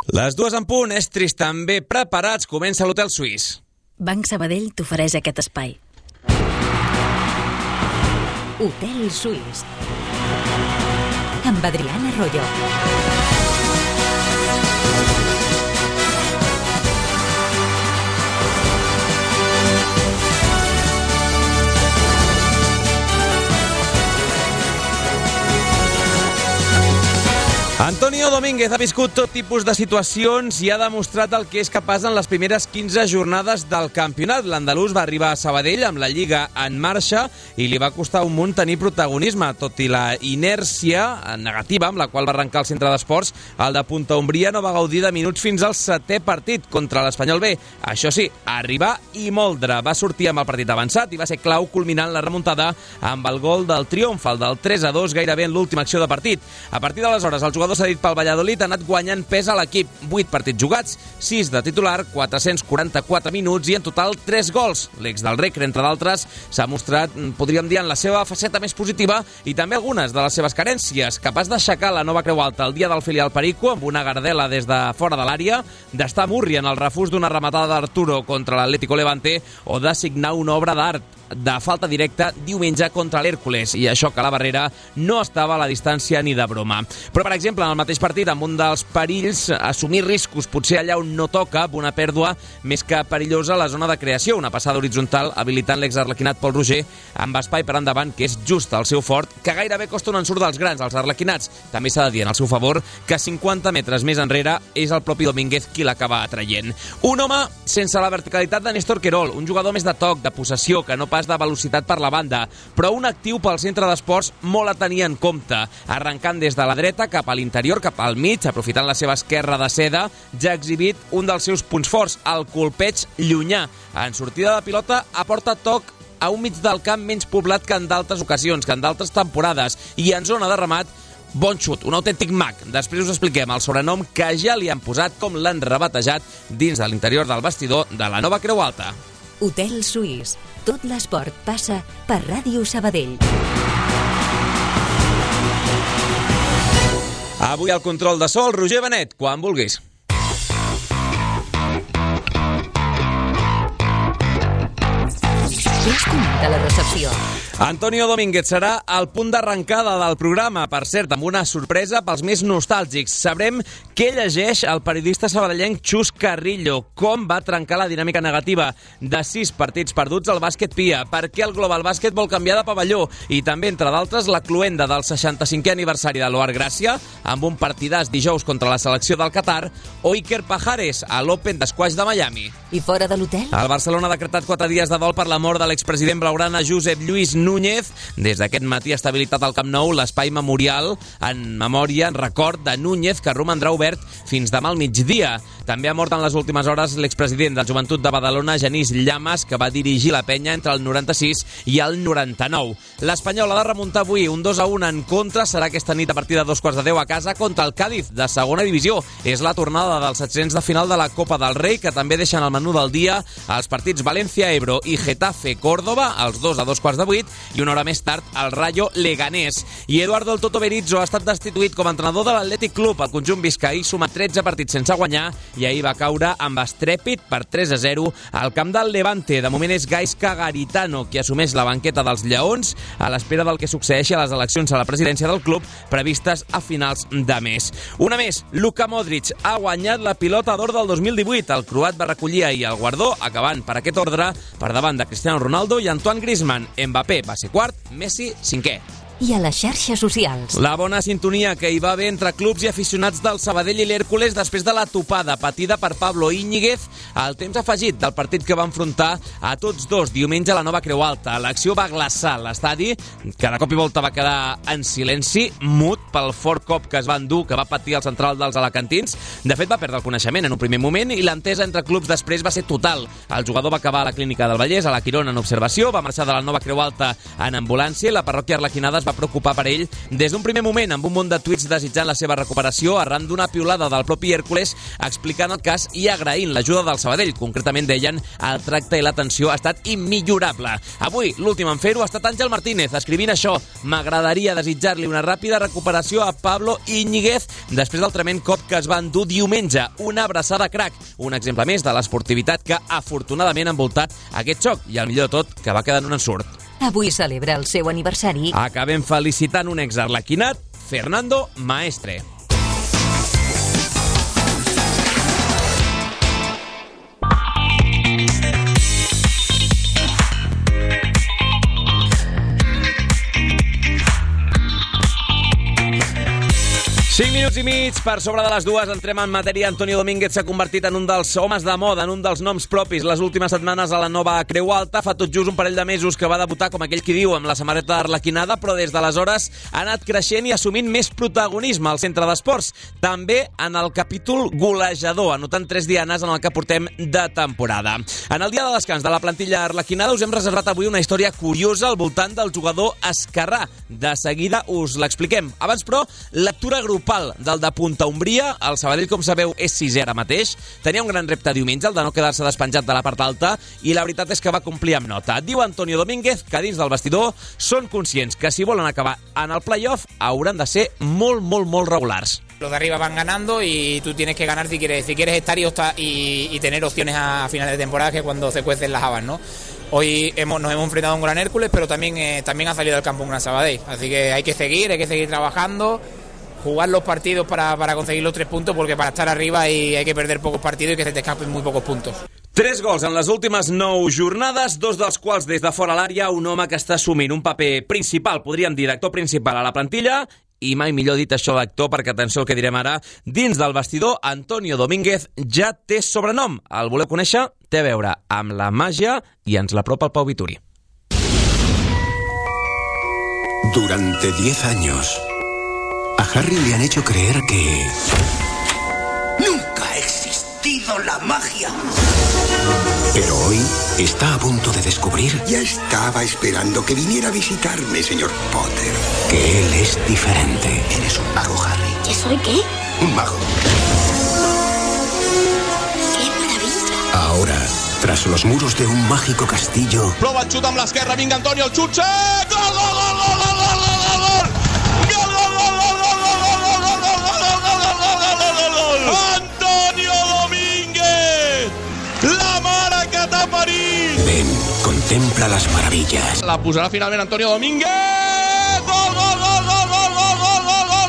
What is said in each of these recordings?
Les 2 en punt, estris també preparats, comença l'Hotel Suís. Banc Sabadell t'ofereix aquest espai. Hotel Suís amb Adriana Arroyo. Antonio Domínguez ha viscut tot tipus de situacions i ha demostrat el que és capaç en les primeres 15 jornades del campionat. L'andalús va arribar a Sabadell amb la Lliga en marxa i li va costar un munt tenir protagonisme, tot i la inèrcia negativa amb la qual va arrencar el centre d'esports. El de Punta Umbria no va gaudir de minuts fins al 7è partit contra l'Espanyol B. Això sí, arribar i moldre. Va sortir amb el partit avançat i va ser clau culminant la remuntada amb el gol del triomf, el del 3-2, gairebé en l'última acció de partit. A partir d'aleshores, el jugador cedit pel Valladolid ha anat guanyant pes a l'equip. 8 partits jugats, 6 de titular, 444 minuts i en total 3 gols. L'ex del Recre, entre d'altres, s'ha mostrat, podríem dir, en la seva faceta més positiva i també algunes de les seves carències. Capaç d'aixecar la nova Creu Alta el dia del filial Perico amb una gardela des de fora de l'àrea, d'estar a Murri en el refús d'una rematada d'Arturo contra l'Atlético Levante o de signar una obra d'art de falta directa diumenge contra l'Hèrcules, i això que la barrera no estava a la distància ni de broma. Però, per exemple, en el mateix partit, amb un dels perills, assumir riscos, potser allà on no toca, amb una pèrdua més que perillosa a la zona de creació, una passada horitzontal habilitant l'exarlequinat Pol Roger amb espai per endavant, que és just el seu fort, que gairebé costa un ensurt dels grans, els arlequinats. També s'ha de dir en el seu favor que 50 metres més enrere és el propi Domínguez qui l'acaba atraient. Un home sense la verticalitat de Néstor Querol, un jugador més de toc, de possessió, que no pas de velocitat per la banda, però un actiu pel centre d'esports molt a tenir en compte, arrencant des de la dreta cap a l'interior, cap al mig, aprofitant la seva esquerra de seda, ja ha exhibit un dels seus punts forts, el colpeig llunyà. En sortida de pilota aporta toc a un mig del camp menys poblat que en d'altres ocasions, que en d'altres temporades, i en zona de remat, bon xut, un autèntic mag. Després us expliquem el sobrenom que ja li han posat, com l'han rebatejat dins de l'interior del vestidor de la nova Creu Alta. Hotel Suís. Tot l'esport passa per Ràdio Sabadell. Avui al control de so, Roger Benet, quan vulguis. Què es comenta a la recepció? Antonio Domínguez serà el punt d'arrencada del programa, per cert, amb una sorpresa pels més nostàlgics. Sabrem què llegeix el periodista sabadellenc Xus Carrillo, com va trencar la dinàmica negativa de 6 partits perduts al bàsquet Pia, per què el Global Bàsquet vol canviar de pavelló i també, entre d'altres, la cloenda del 65è aniversari de l'Oar Gràcia, amb un partidàs dijous contra la selecció del Qatar, o Iker Pajares a l'Open d'Esquaix de Miami. I fora de l'hotel? El Barcelona ha decretat 4 dies de dol per la mort de l'expresident blaugrana Josep Lluís Núñez. Des d'aquest matí ha estabilitat al Camp Nou l'espai memorial en memòria, en record de Núñez, que romandrà obert fins demà al migdia. També ha mort en les últimes hores l'expresident del Joventut de Badalona, Genís Llamas, que va dirigir la penya entre el 96 i el 99. L'Espanyol ha de remuntar avui un 2-1 en contra. Serà aquesta nit a partir de 2:15 a casa contra el Cádiz, de segona divisió. És la tornada dels 700 de final de la Copa del Rei, que també deixen al menú del dia els partits València-Ebro i Getafe-Córdoba, els 2 a 2:15, i una hora més tard el Rayo Leganés. I Eduardo El Toto Berizzo ha estat destituït com a entrenador de l'Atlètic Club. El conjunt biscaí suma 13 partits sense guanyar i ahir va caure amb estrèpit per 3-0 al camp del Levante. De moment és Gaisca Garitano qui assumeix la banqueta dels Lleons a l'espera del que succeeixi a les eleccions a la presidència del club previstes a finals de mes. Una més, Luka Modric ha guanyat la pilota d'or del 2018. El croat va recollir ahir el guardó, acabant per aquest ordre per davant de Cristiano Ronaldo i Antoine Griezmann. Mbappé va ser quart, Messi cinquè. I a les xarxes socials? La bona sintonia que hi va haver entre clubs i aficionats del Sabadell i l'Hèrcules després de la topada patida per Pablo Íñiguez al temps afegit del partit que va enfrontar a tots dos diumenge a la nova Creu Alta. L'acció va glaçar l'estadi, que de cop i volta va quedar en silenci, mut pel fort cop que es va endur, que va patir el central dels alacantins. De fet, va perdre el coneixement en un primer moment i l'entesa entre clubs després va ser total. El jugador va acabar a la clínica del Vallès, a la Quirona, en observació, va marxar de la nova Creu Alta en ambulància i la parròquia arlequinada es es va preocupar per ell des d'un primer moment, amb un munt de tuits desitjant la seva recuperació arran d'una piulada del propi Hèrcules explicant el cas i agraint l'ajuda del Sabadell. Concretament deien el tracte i l'atenció ha estat immillorable. Avui, l'últim en fer-ho ha estat Àngel Martínez, escrivint això: m'agradaria desitjar-li una ràpida recuperació a Pablo Íñiguez després del tremend cop que es va endur diumenge. Una abraçada crac, un exemple més de l'esportivitat que afortunadament ha envoltat aquest xoc i el millor de tot, que va quedar en un ensurt. Avui celebra el seu aniversari. Acabem felicitant un exarlequinat, Fernando Maestre. Cinc minuts i mig per sobre de les dues. Entrem en matèria. Antonio Domínguez s'ha convertit en un dels homes de moda, en un dels noms propis les últimes setmanes a la nova Creu Alta. Fa tot just un parell de mesos que va debutar, com aquell qui diu, amb la samarreta arlequinada, però des d'aleshores ha anat creixent i assumint més protagonisme al centre d'esports. També en el capítol golejador, anotant 3 dianes en el que portem de temporada. En el dia de descans de la plantilla arlequinada us hem reservat avui una història curiosa al voltant del jugador esquerrà. De seguida us l'expliquem. Abans, però, lectura grupal del de Punta Umbria. El Sabadell, com sabeu, és 6è ara mateix. Tenia un gran repte diumenge, el de no quedar-se despenjat de la part alta, i la veritat és que va complir amb nota. Diu Antonio Domínguez que dins del vestidor són conscients que si volen acabar en el playoff hauran de ser molt regulars. Los de arriba van ganando y tú tienes que ganar si quieres estar y tener opciones a final de temporada, que cuando se cuecen las habas, ¿no? Hoy nos hemos enfrentado a un gran Hércules, pero también ha salido del campo un gran Sabadell. Así que hay que seguir trabajando, jugar los partidos para conseguir los 3 puntos, porque para estar arriba hay que perder pocos partidos y que se te escapen muy pocos puntos. 3 gols en les últimes 9 jornades, 2 dels quals des de fora l'àrea, un home que està assumint un paper principal, podríem dir actor principal a la plantilla, i mai millor dit això d'actor, perquè atenció al que direm ara, dins del vestidor, Antonio Domínguez ja té sobrenom. El voleu conèixer? Té a veure amb la màgia i ens l'apropa el Pau Vituri. Durante 10 años, a Harry le han hecho creer que nunca ha existido la magia. Pero hoy está a punto de descubrir... Ya estaba esperando que viniera a visitarme, señor Potter. Que él es diferente. Eres un mago, Harry. ¿Qué soy qué? Un mago. ¡Qué maravilla! Ahora, tras los muros de un mágico castillo... Prova el xut amb l'esquerra, vinga Antonio, el xut, gol, gol, gol, gol, gol, gol, gol, gol, gol! Antonio Domínguez, la mare que t'ha parit. Ven, contempla las maravillas. La posarà finalment Antonio Domínguez. Gol, gol, gol, gol, gol, gol, gol, gol,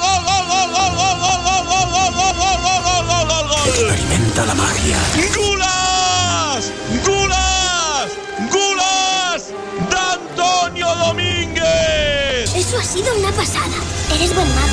gol, gol. Experimenta la magia. ¡Gulàs! ¡Gulàs! ¡Gulàs d'Antonio Domínguez! Eso ha sido una pasada. Eres buen mago.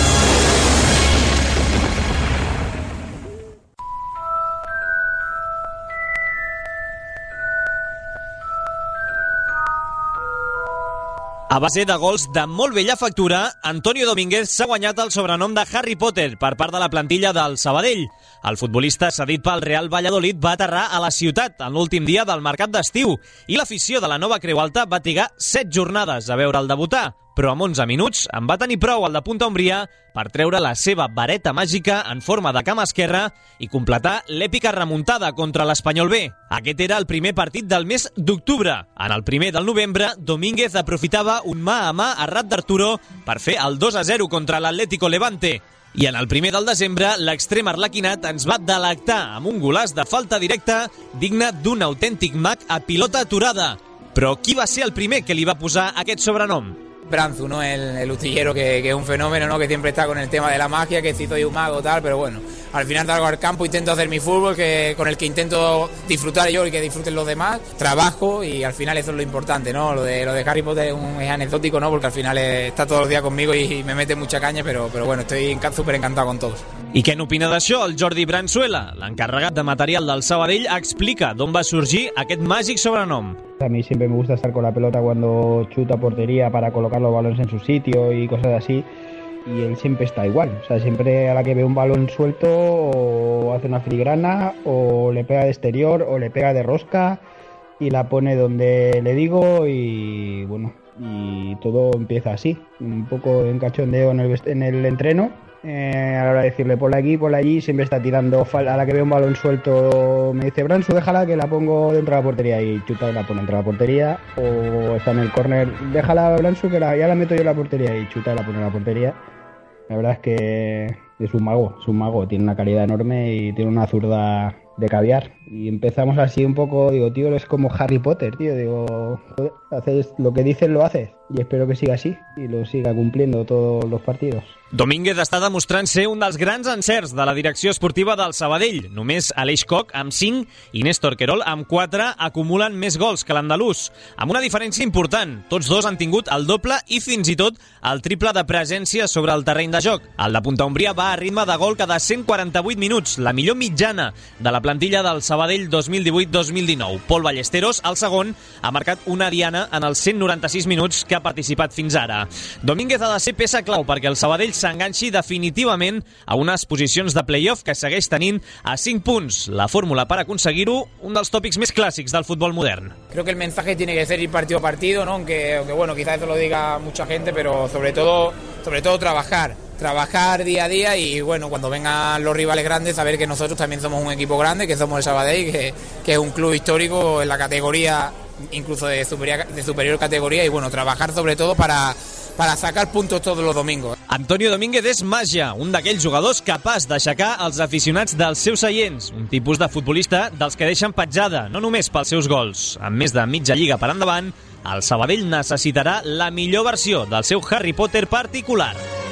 A base de gols de molt vella factura, Antonio Domínguez s'ha guanyat el sobrenom de Harry Potter per part de la plantilla del Sabadell. El futbolista cedit pel Real Valladolid va aterrar a la ciutat en l'últim dia del mercat d'estiu i l'afició de la nova Creu Alta va trigar 7 jornades a veure'l debutar, però amb 11 minuts en va tenir prou el de Punta Umbria per treure la seva vareta màgica en forma de cama esquerra i completar l'èpica remuntada contra l'Espanyol B. Aquest era el primer partit del mes d'octubre. En el primer del novembre, Domínguez aprofitava un mà a mà a rat d'Arturo per fer el 2-0 contra l'Atlético Levante. I en el primer del desembre, l'extrem arlequinat ens va delectar amb un golaç de falta directa digne d'un autèntic mag a pilota aturada. Però qui va ser el primer que li va posar aquest sobrenom? Branzu, ¿no? El utillero que es un fenómeno, ¿no? Que siempre está con el tema de la magia, que si soy un mago, tal, pero bueno, al final salgo al campo, intento hacer mi fútbol, con el que intento disfrutar yo y que disfruten los demás, trabajo y al final eso es lo importante, ¿no? Lo de Harry Potter es anecdótico, ¿no? Porque al final está todos los días conmigo y me mete mucha caña, pero bueno, estoy súper encantado con todos. I què n'opina d'això el Jordi Branzuela? L'encarregat de material del Sabadell explica d'on va sorgir aquest màgic sobrenom. A mí siempre me gusta estar con la pelota cuando chuta a portería para colocar los balones en su sitio y cosas así. Y él siempre está igual. O sea, siempre a la que ve un balón suelto o hace una filigrana o le pega de exterior o le pega de rosca y la pone donde le digo y bueno, y todo empieza así, un poco en cachondeo en el entreno. A la hora de decirle por aquí, por allí, siempre está tirando, a la que veo un balón suelto me dice Bransu, déjala que la pongo dentro de la portería, y chuta y la pone dentro de la portería, o está en el córner, déjala Bransu que ya la meto yo en la portería, y chuta y la pone en la portería. La verdad es que es un mago, tiene una calidad enorme y tiene una zurda de caviar. Y empezamos así un poco, digo, tío, es como Harry Potter, tío, digo, joder, haces lo que dices, lo haces. I espero que siga així i lo siga cumpliendo todos los partidos. Domínguez està demostrant ser un dels grans encerts de la direcció esportiva del Sabadell. Només Aleix Koch, amb 5, i Néstor Querol, amb 4, acumulen més gols que l'andalús. Amb una diferència important. Tots dos han tingut el doble i fins i tot el triple de presència sobre el terreny de joc. El de Punta Umbria va a ritme de gol cada 148 minuts, la millor mitjana de la plantilla del Sabadell 2018-2019. Pol Ballesteros, el segon, ha marcat una diana en els 196 minuts que ha participat fins ara. Domínguez ha de ser peça clau perquè el Sabadell s'enganxi definitivament a unes posicions de play-off que segueix tenint a 5 punts. La fórmula per aconseguir-ho, un dels tòpics més clàssics del futbol modern. Creo que el mensaje tiene que ser ir partido a partido, ¿no? Aunque bueno, quizás eso lo diga mucha gente, pero sobre todo trabajar día a día y bueno, cuando vengan los rivales grandes, saber que nosotros también somos un equipo grande, que somos el Sabadell, que es un club histórico en la categoría, incluso de superior categoría, y bueno, trabajar sobre todo para sacar puntos todos los domingos. Antonio Domínguez és màgia, un d'aquells jugadors capaç d'aixecar els aficionats dels seus seients, un tipus de futbolista dels que deixen petjada, no només pels seus gols. Amb més de mitja lliga per endavant, el Sabadell necessitarà la millor versió del seu Harry Potter particular.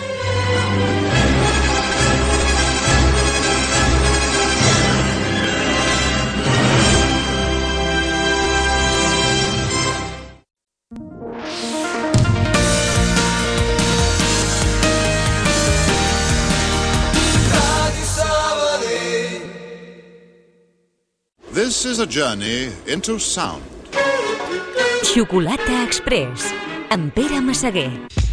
This is a journey into sound. Xocolata Express, amb Pere Massaguer.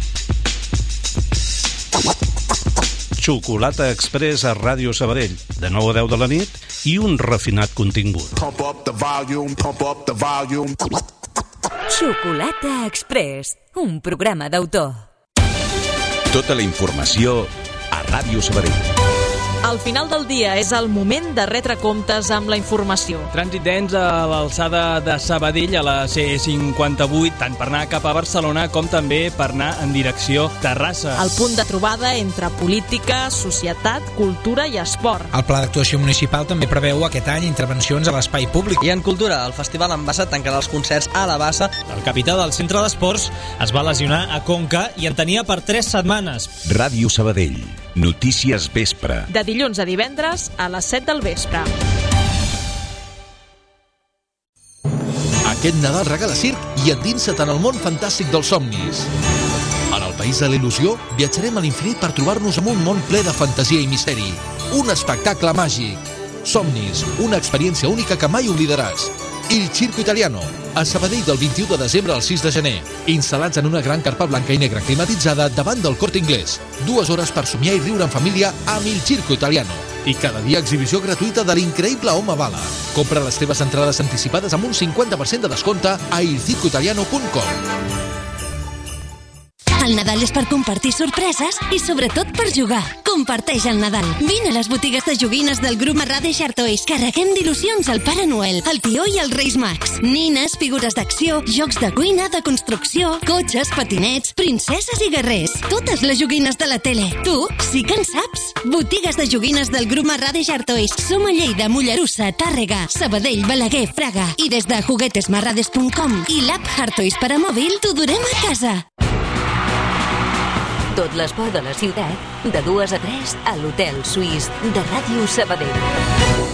Xocolata Express a Ràdio Sabadell, de 9 a 10 de la nit, i un refinat contingut. Pump up the volume, pump up the volume. Xocolata Express, un programa d'autor. Tota la informació a Ràdio Sabadell. Al final del dia és el moment de retre comptes amb la informació. Trànsit dens a l'alçada de Sabadell a la C58, tant per anar cap a Barcelona com també per anar en direcció Terrassa. El punt de trobada entre política, societat, cultura i esport. El Pla d'Actuació Municipal també preveu aquest any intervencions a l'espai públic. I en cultura, el Festival en Bassa tancarà els concerts a la Bassa. El capità del centre d'esports es va lesionar a Conca i en tenia per 3 setmanes. Ràdio Sabadell. Notícies vespre. De dilluns a divendres a les 7 del vespre. Aquest Nadal regala circ i endinsa't en el món fantàstic dels somnis. En el País de la Il·lusió viatjarem a l'infinit per trobar-nos en un món ple de fantasia i misteri. Un espectacle màgic. Somnis, una experiència única que mai oblidaràs. Il Circo Italiano, a Sabadell del 21 de desembre al 6 de gener. Instal·lats en una gran carpa blanca i negra climatitzada davant del Corte Inglés. 2 hores per somiar i riure en família amb Il Circo Italiano. I cada dia exhibició gratuïta de l'increïble Home Bala. Compra les teves entrades anticipades amb un 50% de descompte a ilcircoitaliano.com. El Nadal és per compartir sorpreses i sobretot per jugar. Comparteix el Nadal. Vine a les botigues de joguines del grup Marrade Chartois. Carreguem d'il·lusions al Pare Noel, el Tió i els Reis Mags. Nines, figures d'acció, jocs de cuina, de construcció, cotxes, patinets, princeses i guerrers. Totes les joguines de la tele. Tu sí que en saps. Botigues de joguines del grup Marrade Chartois. Som a Lleida, Mollerussa, Tàrrega, Sabadell, Balaguer, Fraga. I des de juguetesmarrades.com i l'app Chartois per a mòbil t'ho durem a casa. Tot l'esport de la ciutat, de 2 a 3 a l'Hotel Suís de Ràdio Sabadell.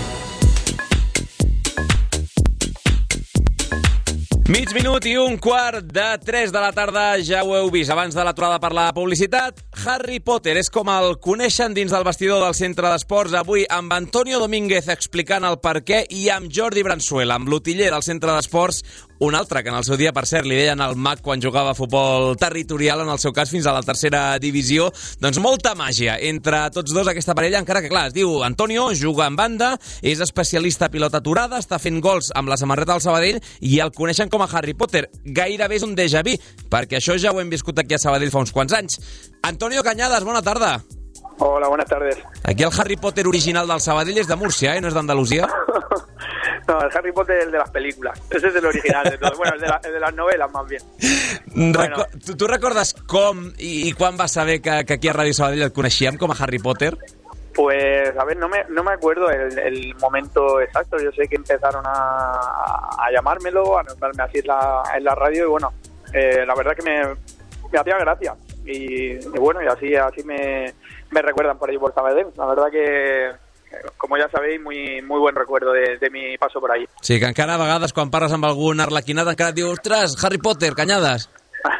Mig minut i un quart de 3 de la tarda, ja ho heu vist abans de l'aturada per la publicitat. Harry Potter és com el coneixen dins del vestidor del centre d'esports. Avui amb Antonio Domínguez explicant el perquè i amb Jordi Bransuela, amb l'utiller del centre d'esports, un altre que en el seu dia, per cert, li deien el mag quan jugava a futbol territorial, en el seu cas fins a la tercera divisió. Doncs molta màgia entre tots dos, aquesta parella, encara que clar, es diu Antonio, juga en banda, és especialista a pilota aturada, està fent gols amb la samarreta del Sabadell i el coneixen com com a Harry Potter. Gairebé és un déjà vu, perquè això ja ho hem viscut aquí a Sabadell fa uns quants anys. Antonio Cañadas, bona tarda. Hola, buenas tardes. Aquí el Harry Potter original del Sabadell és de Múrcia, no és d'Andalusia? No, el Harry Potter es el de las películas. Ese es el original de todo. Bueno, el de las novelas, más bien. Bueno. Tu recordes com i quan vas saber que aquí a Ràdio Sabadell et coneixíem com a Harry Potter? Pues, a ver, no me acuerdo el momento exacto. Yo sé que empezaron a llamármelo, a nombrarme así en la radio, y bueno, la verdad que me hacía gracia. Y bueno, y así me recuerdan por ahí por Sabadell. La verdad que, como ja sabeu, muy buen recuerdo de mi paso por ahí. Sí, que encara a vegades quan parles amb algun arlequinat encara et diu, ostres, Harry Potter, Cañadas.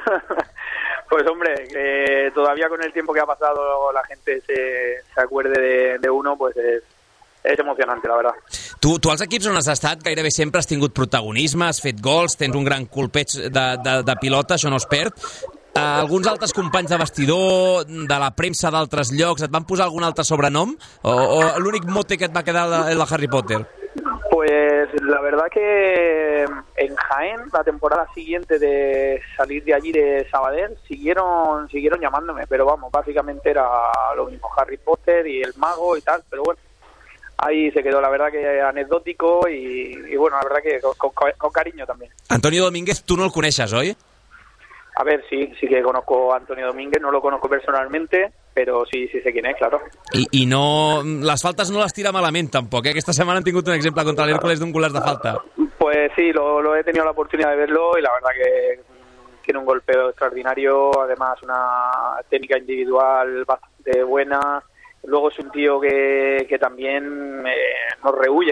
Pues hombre, todavía con el tiempo que ha pasado la gente se acuerde de uno, pues és emocionante, la verdad. Tu als equips on has estat gairebé sempre has tingut protagonisme, has fet gols, tens un gran colpeig de pilota, això no es perd. Alguns altres companys de vestidor, de la premsa d'altres llocs, et van posar algun altre sobrenom? O l'únic mote que et va quedar el de Harry Potter? Pues la verdad que en Jaén, la temporada siguiente de salir de allí de Sabadell, siguieron llamándome, pero vamos, básicamente era lo mismo, Harry Potter y el mago y tal, pero bueno, ahí se quedó, la verdad que anecdótico y bueno, la verdad que con cariño también. Antonio Domínguez, tu no el coneixes, oi? A ver, sí que conozco a Antonio Domínguez, no lo conozco personalmente, pero sí sé quién es, claro. I no... Les faltes no les tira malament, tampoc, eh? Aquesta setmana han tingut un exemple contra l'Hércules d'un golaç de falta. Pues sí, lo he tenido la oportunidad de verlo y la verdad que tiene un golpeo extraordinario, además una técnica individual bastante buena. Luego es un tío que también no rehuye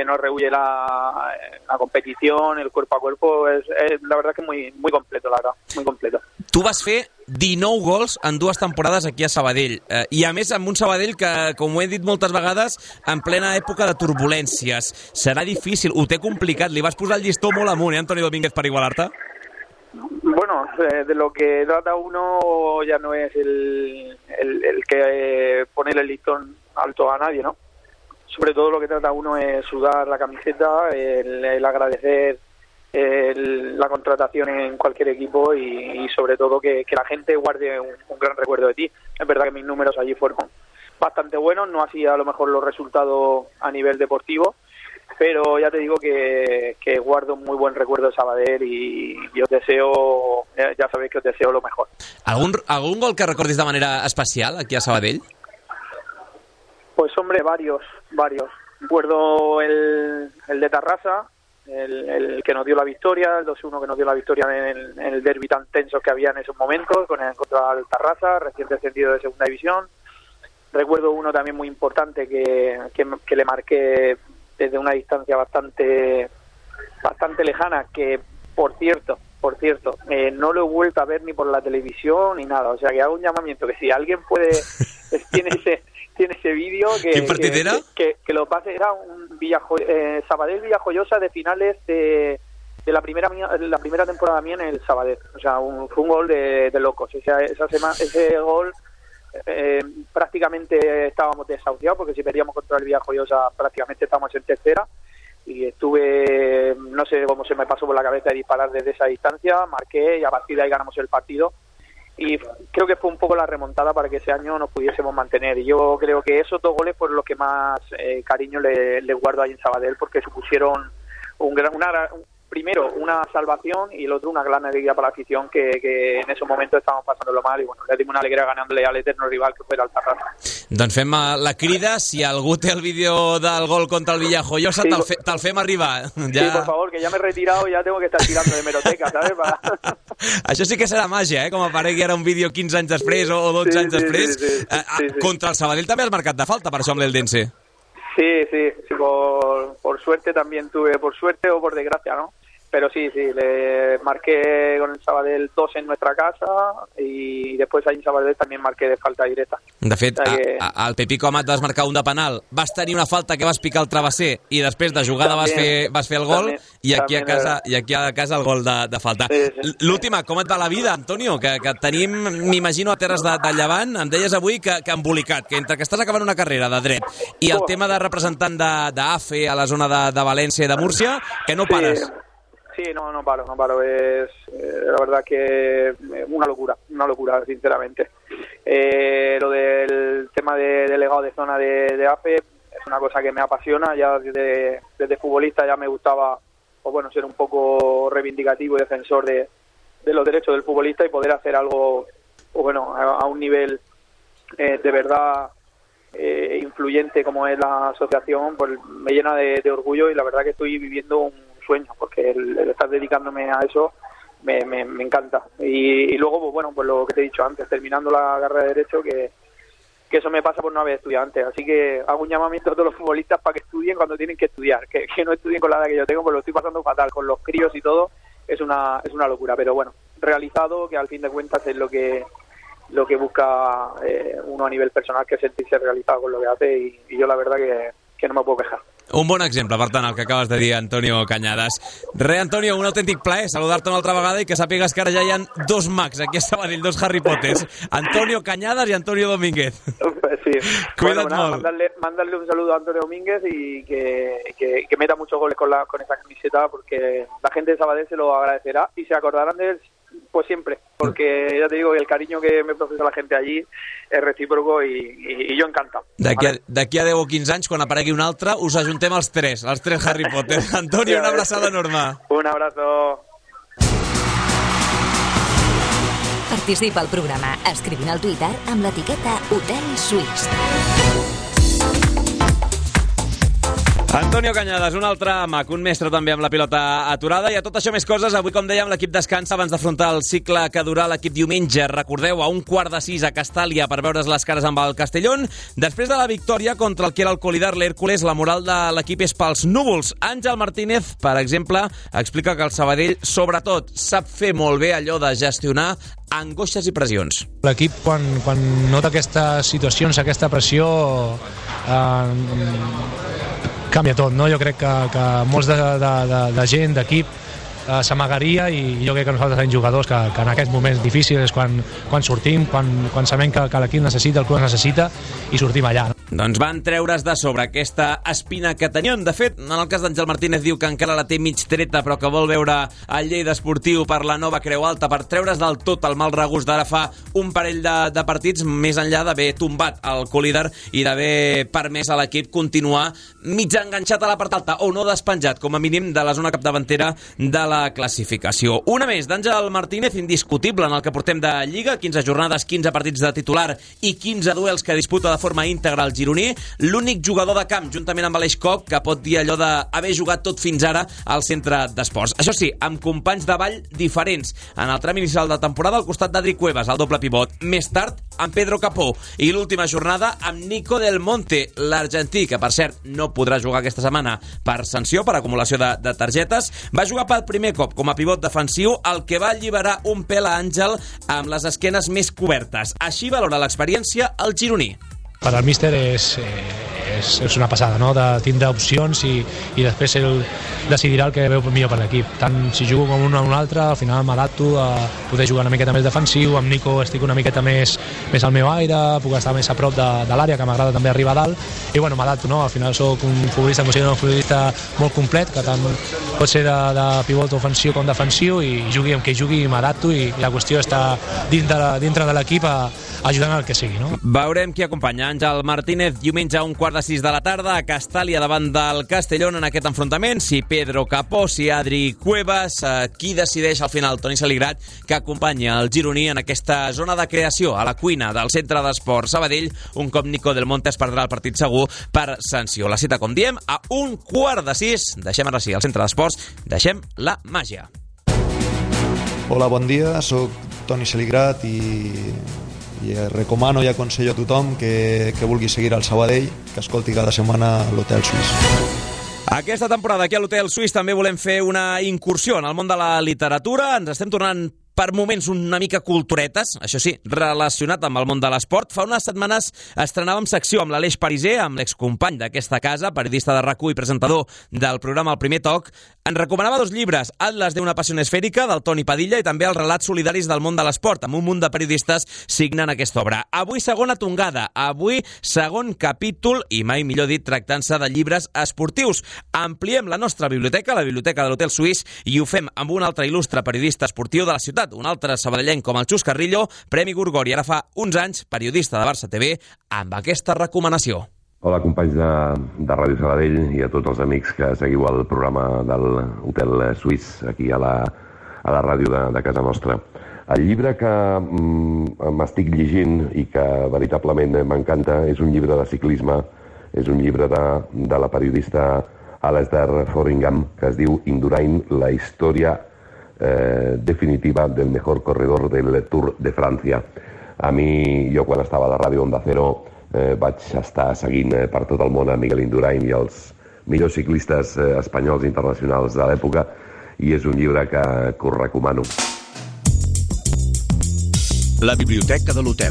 la competición, el cuerpo a cuerpo. Es la verdad que muy completo, la verdad, muy completo. Tu vas fer 19 gols en 2 temporades aquí a Sabadell. I a més amb un Sabadell que, com ho he dit moltes vegades, en plena època de turbulències. Serà difícil, ho té complicat. Li vas posar el llistó molt amunt, Antoni Domínguez, per igualar-te? Bueno, de lo que trata uno ya no es el que poner el listón alto a nadie, ¿no? Sobre todo lo que trata uno es sudar la camiseta, el agradecer la contratación en cualquier equipo y sobre todo que la gente guarde un gran recuerdo de ti. Es verdad que mis números allí fueron bastante buenos, no hacía a lo mejor los resultados a nivel deportivo, pero ya te digo que guardo un muy buen recuerdo de Sabadell y os deseo, ya sabéis que os deseo lo mejor. ¿Algún gol que recordis de manera especial aquí a Sabadell? Pues hombre, varios. Recuerdo el de Tarrasa, el que nos dio la victoria, el 2-1 que nos dio la victoria en el derbi tan tenso que había en esos momentos contra el Tarrasa, recién descendido de segunda división. Recuerdo uno también muy importante que le marqué desde una distancia bastante lejana, que por cierto, no lo he vuelto a ver ni por la televisión ni nada, o sea que hago un llamamiento que si alguien tiene ese vídeo que lo pase. Era un Sabadell Villajoyosa de finales de la primera temporada mía en el Sabadell, o sea fue un gol de locos. O sea, ese gol prácticamente estábamos desahuciados, porque si perdíamos contra el Villajoyosa prácticamente estábamos en tercera, y no sé cómo se me pasó por la cabeza de disparar desde esa distancia, marqué y a partir de ahí ganamos el partido, y creo que fue un poco la remontada para que ese año nos pudiésemos mantener. Y yo creo que esos 2 goles fueron los que más cariño le guardo ahí en Sabadell, porque supusieron primero una salvación y el otro una gran alegría para la afición que en esos momentos estábamos pasándolo mal, y bueno, le dimos una alegría ganándole al eterno rival que fue el Tarrasa. Doncs fem la crida, si algú té el vídeo del gol contra el Villajoyosa, sí, te'l fem arribar. Ja... Sí, por favor, que ya me he retirado y ya tengo que estar tirando de hemeroteca, ¿sabes? Això sí que serà màgia, com aparegui ara un vídeo 15 anys després o 12 anys després. Sí. Contra el Sabadell també has marcat de falta, per això amb l'Eldense. Sí, por suerte también tuve, por suerte o por desgracia, ¿no? Pero sí, le marqué con el Sabadell 2 en nuestra casa y después ahí en Sabadell también marqué de falta directa. De fet, al Pepico Amat vas marcar un de penal, vas tenir una falta que vas picar el travesser i després de jugada vas fer el gol i aquí a casa el gol de falta. Sí. L'última, com et va la vida, Antonio? Que tenim, m'imagino, a terres de Llevant, em deies avui que embolicat, que entre que estàs acabant una carrera de dret i el tema de representant d'AFE a la zona de València i de Múrcia, que no pares. Sí, no paro. Es la verdad que una locura, sinceramente. Lo del tema de delegado de zona de AFE es una cosa que me apasiona. Ya desde futbolista ya me gustaba, pues bueno, ser un poco reivindicativo y defensor de los derechos del futbolista y poder hacer algo, pues bueno, a un nivel de verdad influyente como es la asociación, pues me llena de orgullo y la verdad que estoy viviendo un sueño, porque el estar dedicándome a eso me encanta. Y luego, pues bueno, pues lo que te he dicho antes, terminando la carrera de Derecho, que eso me pasa por no haber estudiado antes. Así que hago un llamamiento a todos los futbolistas para que estudien cuando tienen que estudiar, que no estudien con la edad que yo tengo, porque lo estoy pasando fatal con los críos y todo. Es una locura, pero bueno, realizado, que al fin de cuentas es lo que busca uno a nivel personal, que es sentirse realizado con lo que hace, y yo la verdad que no me puedo quejar. Un bon exemple, per tant, el que acabes de dir, Antonio Cañadas. Antonio, un autèntic plaer saludar-te una altra vegada i que sàpigues que ara ja hi ha dos mags aquí a Sabadell, dos Harry Potters, Antonio Cañadas y Antonio Domínguez. Sí. Cuida't molt. Mandarle un saludo a Antonio Domínguez y que meta muchos goles con esa camiseta, porque la gente de Sabadell se lo agradecerá y se acordarán de él pues siempre, porque ya te digo que el cariño que me profesa la gente allí és recíproco i jo encanta. D'aquí a 10 o 15 anys, quan aparegui un altre, us ajuntem els tres Harry Potter. Antonio, una abraçada enorme. Un abrazo. Participa al programa escrivint al Twitter amb l'etiqueta Hotel Suís. Antonio Cañadas, un altre mag, un mestre també amb la pilota aturada, i a tot això més coses. Avui, com dèiem, l'equip descansa abans d'afrontar el cicle que durà l'equip diumenge. Recordeu, a 5:45 a Castàlia per veure's les cares amb el Castellón. Després de la victòria contra el que era el Colidar, l'Hèrcules, la moral de l'equip és pels núvols. Àngel Martínez, per exemple, explica que el Sabadell, sobretot, sap fer molt bé allò de gestionar angoixes i pressions. L'equip, quan nota aquestes situacions, aquesta pressió, canvia tot, no? Jo crec que molts de gent, d'equip, s'amagaria, i jo crec que nosaltres tenim jugadors que en aquests moments difícils és quan sortim, quan sabem que l'equip necessita, el club necessita, i sortim allà. Doncs van treure's de sobre aquesta espina que tenien. De fet, en el cas d'Àngel Martínez diu que encara la té mig treta, però que vol veure el Lleida Esportiu per la nova Creu Alta, per treure's del tot el mal regust d'ara fa un parell de partits, més enllà d'haver tombat el Colidar i d'haver permès a l'equip continuar mig enganxat a la part alta, o no despenjat, com a mínim, de la zona capdavantera de la classificació. Una més d'Àngel Martínez, indiscutible en el que portem de Lliga, 15 jornades, 15 partits de titular i 15 duels que disputa de forma íntegra el gironí, l'únic jugador de camp, juntament amb Aleix Coc, que pot dir allò d'haver jugat tot fins ara al centre d'esports. Això sí, amb companys de ball diferents. En el tram inicial de temporada, al costat d'Adri Cuevas, el doble pivot. Més tard, amb Pedro Capó. I l'última jornada, amb Nico Del Monte, l'argentí, que per cert no podrà jugar aquesta setmana per sanció, per acumulació de targetes. Va jugar pel primer cop com a pivot defensiu, el que va alliberar un pèl a Àngel amb les esquenes més cobertes. Així valora l'experiència el gironí. Per al míster és una passada, no?, de tindre opcions i després ell decidirà el que veu millor per l'equip. Tant si jugo com un o un altre, al final m'adapto a poder jugar una miqueta més defensiu, amb Nico estic una miqueta més al meu aire, puc estar més a prop de l'àrea, que m'agrada també arribar a dalt, i bueno, m'adapto, no? Al final soc un futbolista, em considero un futbolista molt complet, que tant pot ser de pivot ofensiu com defensiu, i jugui amb qui jugui m'adapto, i la qüestió està dintre de l'equip ajudant al que sigui, no? Veurem qui acompanya Àngel Martínez diumenge a 5:45 de la tarda a Castàlia davant del Castellón en aquest enfrontament. Si Pedro Capó, si Adri Cuevas, qui decideix al final? Toni Saligrat, que acompanya el gironí en aquesta zona de creació a la cuina del centre d'esport Sabadell, un cop Nico Del Monte es perdrà el partit segur per sanció. La cita, com diem, a 5:45. Deixem ara sí el centre d'esports, deixem la màgia. Hola, bon dia, soc Toni Saligrat i recomano i aconsello a tothom que vulgui seguir al Sabadell, que escolti cada setmana l'Hotel Suís. Aquesta temporada aquí a l'Hotel Suís també volem fer una incursió en el món de la literatura. Ens estem tornant per moments una mica culturetes, això sí, relacionat amb el món de l'esport. Fa unes setmanes estrenàvem secció amb l'Aleix Pariser, amb l'excompany d'aquesta casa, periodista de RAC1 i presentador del programa El Primer Toc. Ens recomanava 2 llibres, Atlas de una pasión esfèrica, del Toni Padilla, i també els relats solidaris del món de l'esport, amb un munt de periodistes signen aquesta obra. Avui segona tongada, avui segon capítol, i mai millor dit, tractant-se de llibres esportius. Ampliem la nostra biblioteca, la biblioteca de l'Hotel Suís, i ho fem amb un altre il·lustre periodista esportiu de la ciutat, un altre sabadellenc com el Xus Carrillo, Premi Gorgori, ara fa uns anys, periodista de Barça TV, amb aquesta recomanació. Hola, companys de Ràdio Sabadell i a tots els amics que seguiu el programa de l'Hotel Suís aquí a la ràdio de casa nostra. El llibre que m'estic llegint i que veritablement m'encanta és un llibre de ciclisme, és un llibre de la periodista Alastair Foringham, que es diu Indurain, la història definitiva del mejor corredor del Tour de Francia. A mi, jo quan estava a la ràdio Onda Cero, vaig estar seguint per tot el món a Miguel Indurain i els millors ciclistes espanyols i internacionals de l'època, i és un llibre que us recomano. La biblioteca de l'hotel.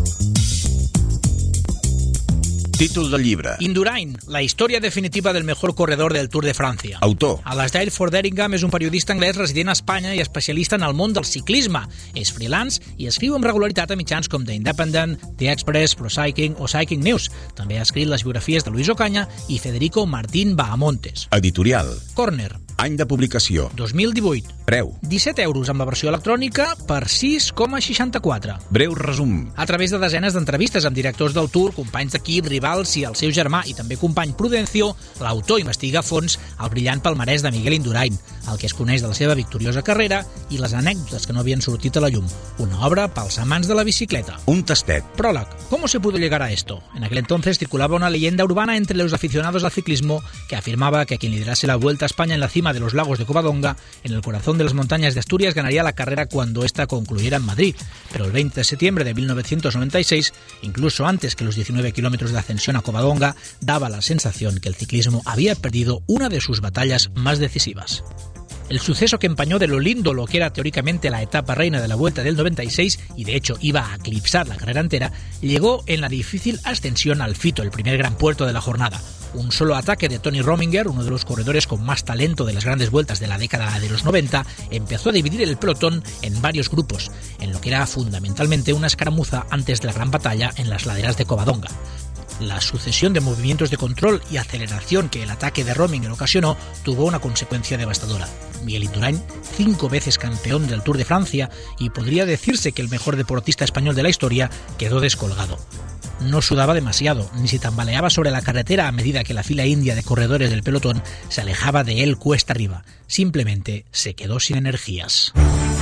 Títol del llibre. Indurain, la història definitiva del mejor corredor del Tour de Francia. Autor. Alastair Foringham és un periodista anglès resident a Espanya i especialista en el món del ciclisme. És freelance i escriu amb regularitat a mitjans com The Independent, The Express, Pro Cycling o Cycling News. També ha escrit les biografies de Luis Ocaña i Federico Martín Bahamontes. Editorial. Corner. Any de publicació. 2018. Preu. 17 euros amb la versió electrònica per 6,64. Breu resum. A través de desenes d'entrevistes amb directors del Tour, companys d'equip, rivals i el seu germà i també company Prudencio, l'autor investiga a fons el brillant palmarès de Miguel Indurain, el que es coneix de la seva victoriosa carrera i les anècdotes que no havien sortit a la llum. Una obra pels amants de la bicicleta. Un tastet. Prólogo. ¿Cómo se pudo llegar a esto? En aquel entonces circulaba una leyenda urbana entre los aficionados al ciclismo que afirmaba que quien liderase la Vuelta a España en la cima de los lagos de Covadonga, en el corazón de las montañas de Asturias, ganaría la carrera cuando ésta concluyera en Madrid. Pero el 20 de septiembre de 1996, incluso antes que los 19 kilómetros de ascensión a Covadonga, daba la sensación que el ciclismo había perdido una de sus batallas más decisivas. El suceso que empañó de lo lindo lo que era teóricamente la etapa reina de la Vuelta del 96 y de hecho iba a eclipsar la carrera entera, llegó en la difícil ascensión al Fito, el primer gran puerto de la jornada. Un solo ataque de Tony Rominger, uno de los corredores con más talento de las grandes vueltas de la década de los 90, empezó a dividir el pelotón en varios grupos, en lo que era fundamentalmente una escaramuza antes de la gran batalla en las laderas de Covadonga. La sucesión de movimientos de control y aceleración que el ataque de Rominger ocasionó tuvo una consecuencia devastadora. Miguel Indurain, 5 veces campeón del Tour de Francia, y podría decirse que el mejor deportista español de la historia, quedó descolgado. No sudaba demasiado, ni se tambaleaba sobre la carretera a medida que la fila india de corredores del pelotón se alejaba de él cuesta arriba. Simplemente se quedó sin energías.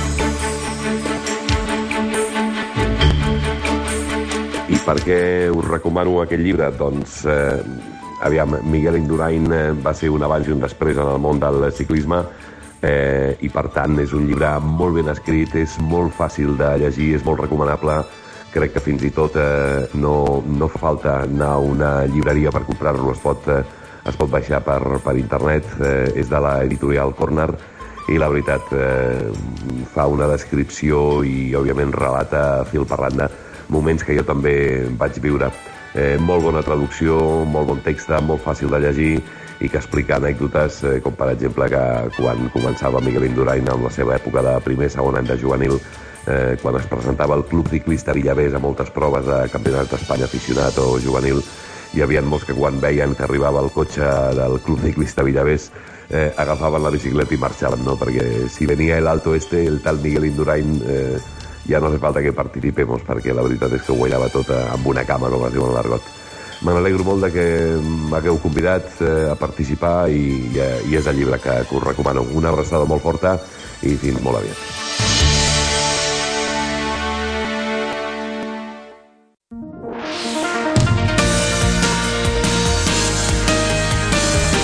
I per què us recomano aquest llibre? Doncs, aviam, Miguel Indurain va ser un abans i un després en el món del ciclisme, i per tant és un llibre molt ben escrit, és molt fàcil de llegir, és molt recomanable. Crec que fins i tot no fa falta anar a una llibreria per comprar-lo, es pot baixar per internet, és de l'editorial Corner, i la veritat fa una descripció i òbviament relata fil per randa moments que jo també vaig viure. Molt bona traducció, molt bon text, molt fàcil de llegir i que explica anècdotes, com per exemple que quan començava Miguel Indurain en la seva època de primer i segon any de juvenil, quan es presentava el Club Ciclista Villavés a moltes proves de campionats d'Espanya aficionat o juvenil, hi havia molts que quan veien que arribava el cotxe del Club Ciclista Villavés agafaven la bicicleta i marxaven, no? Perquè si venia el alto el tal Miguel Indurain, ja no hace falta que participemos, perquè la veritat és que ho guanyava tot amb una cama, com es diu en l'argot. Me n'alegro molt de que m'hagueu convidat a participar i és el llibre que us recomano. Una abraçada molt forta i fins molt aviat.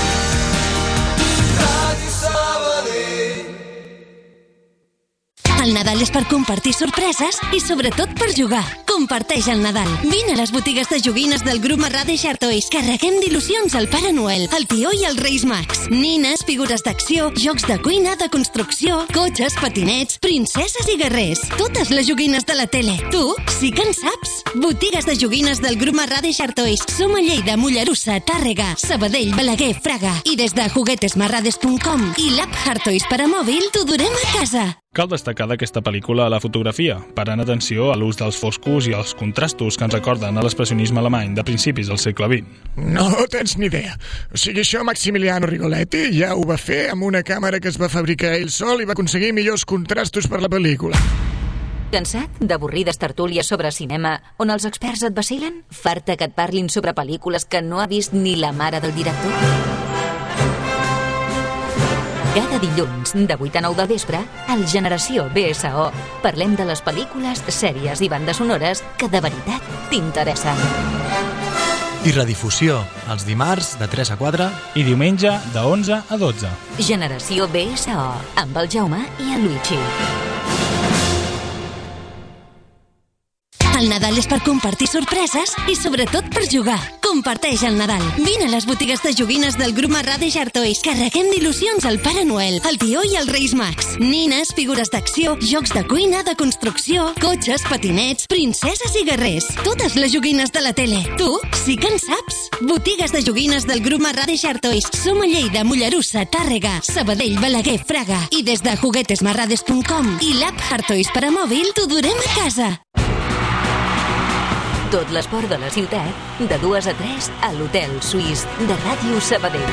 Al Nadal és per compartir sorpreses i sobretot per jugar. Comparteix el Nadal. Vine a les botigues de joguines del grup Marrada i Chartois. Carreguem d'il·lusions al Pare Noel, el Tió i els Reis Mags. Nines, figures d'acció, jocs de cuina, de construcció, cotxes, patinets, princeses i guerrers. Totes les joguines de la tele. Tu sí que en saps. Botigues de joguines del grup Marrada i Chartois. Som a Lleida, Mollerussa, Tàrrega, Sabadell, Balaguer, Fraga. I des de juguetesmarrades.com i l'app Chartois per a mòbil t'ho durem a casa. Cal destacar d'aquesta pel·lícula la fotografia, parant atenció a l'ús dels foscos i els contrastos que ens recorden a l'expressionisme alemany de principis del segle XX. No tens ni idea. O sigui, això Maximiliano Rigoletti ja ho va fer amb una càmera que es va fabricar ell sol i va aconseguir millors contrastos per la pel·lícula. Cansat d'avorrides tertúlies sobre cinema on els experts et vacilen? Farta que et parlin sobre pel·lícules que no ha vist ni la mare del director? Cada dilluns, de 8 a 9 del vespre, al Generació BSO, parlem de les pel·lícules, sèries i bandes sonores que de veritat t'interessen. I redifusió, els dimarts de 3 a 4 i diumenge de 11 a 12. Generació BSO, amb el Jaume i el Luigi. El Nadal és per compartir sorpreses i sobretot per jugar. Comparteix el Nadal. Vine a les botigues de joguines del grup Marrada i Chartois. Carreguem d'il·lusions al Pare Noel, el Tió i els Reis Mags. Nines, figures d'acció, jocs de cuina, de construcció, cotxes, patinets, princeses i guerrers. Totes les joguines de la tele. Tu sí que en saps. Botigues de joguines del grup Marrada i Chartois. Som a Lleida, Mollerussa, Tàrrega, Sabadell, Balaguer, Fraga. I des de juguetesmarrades.com i l'app Chartois per a mòbil t'ho durem a casa. Tot l'esport de la ciutat, de 2 a 3 a l'Hotel Suís de Ràdio Sabadell.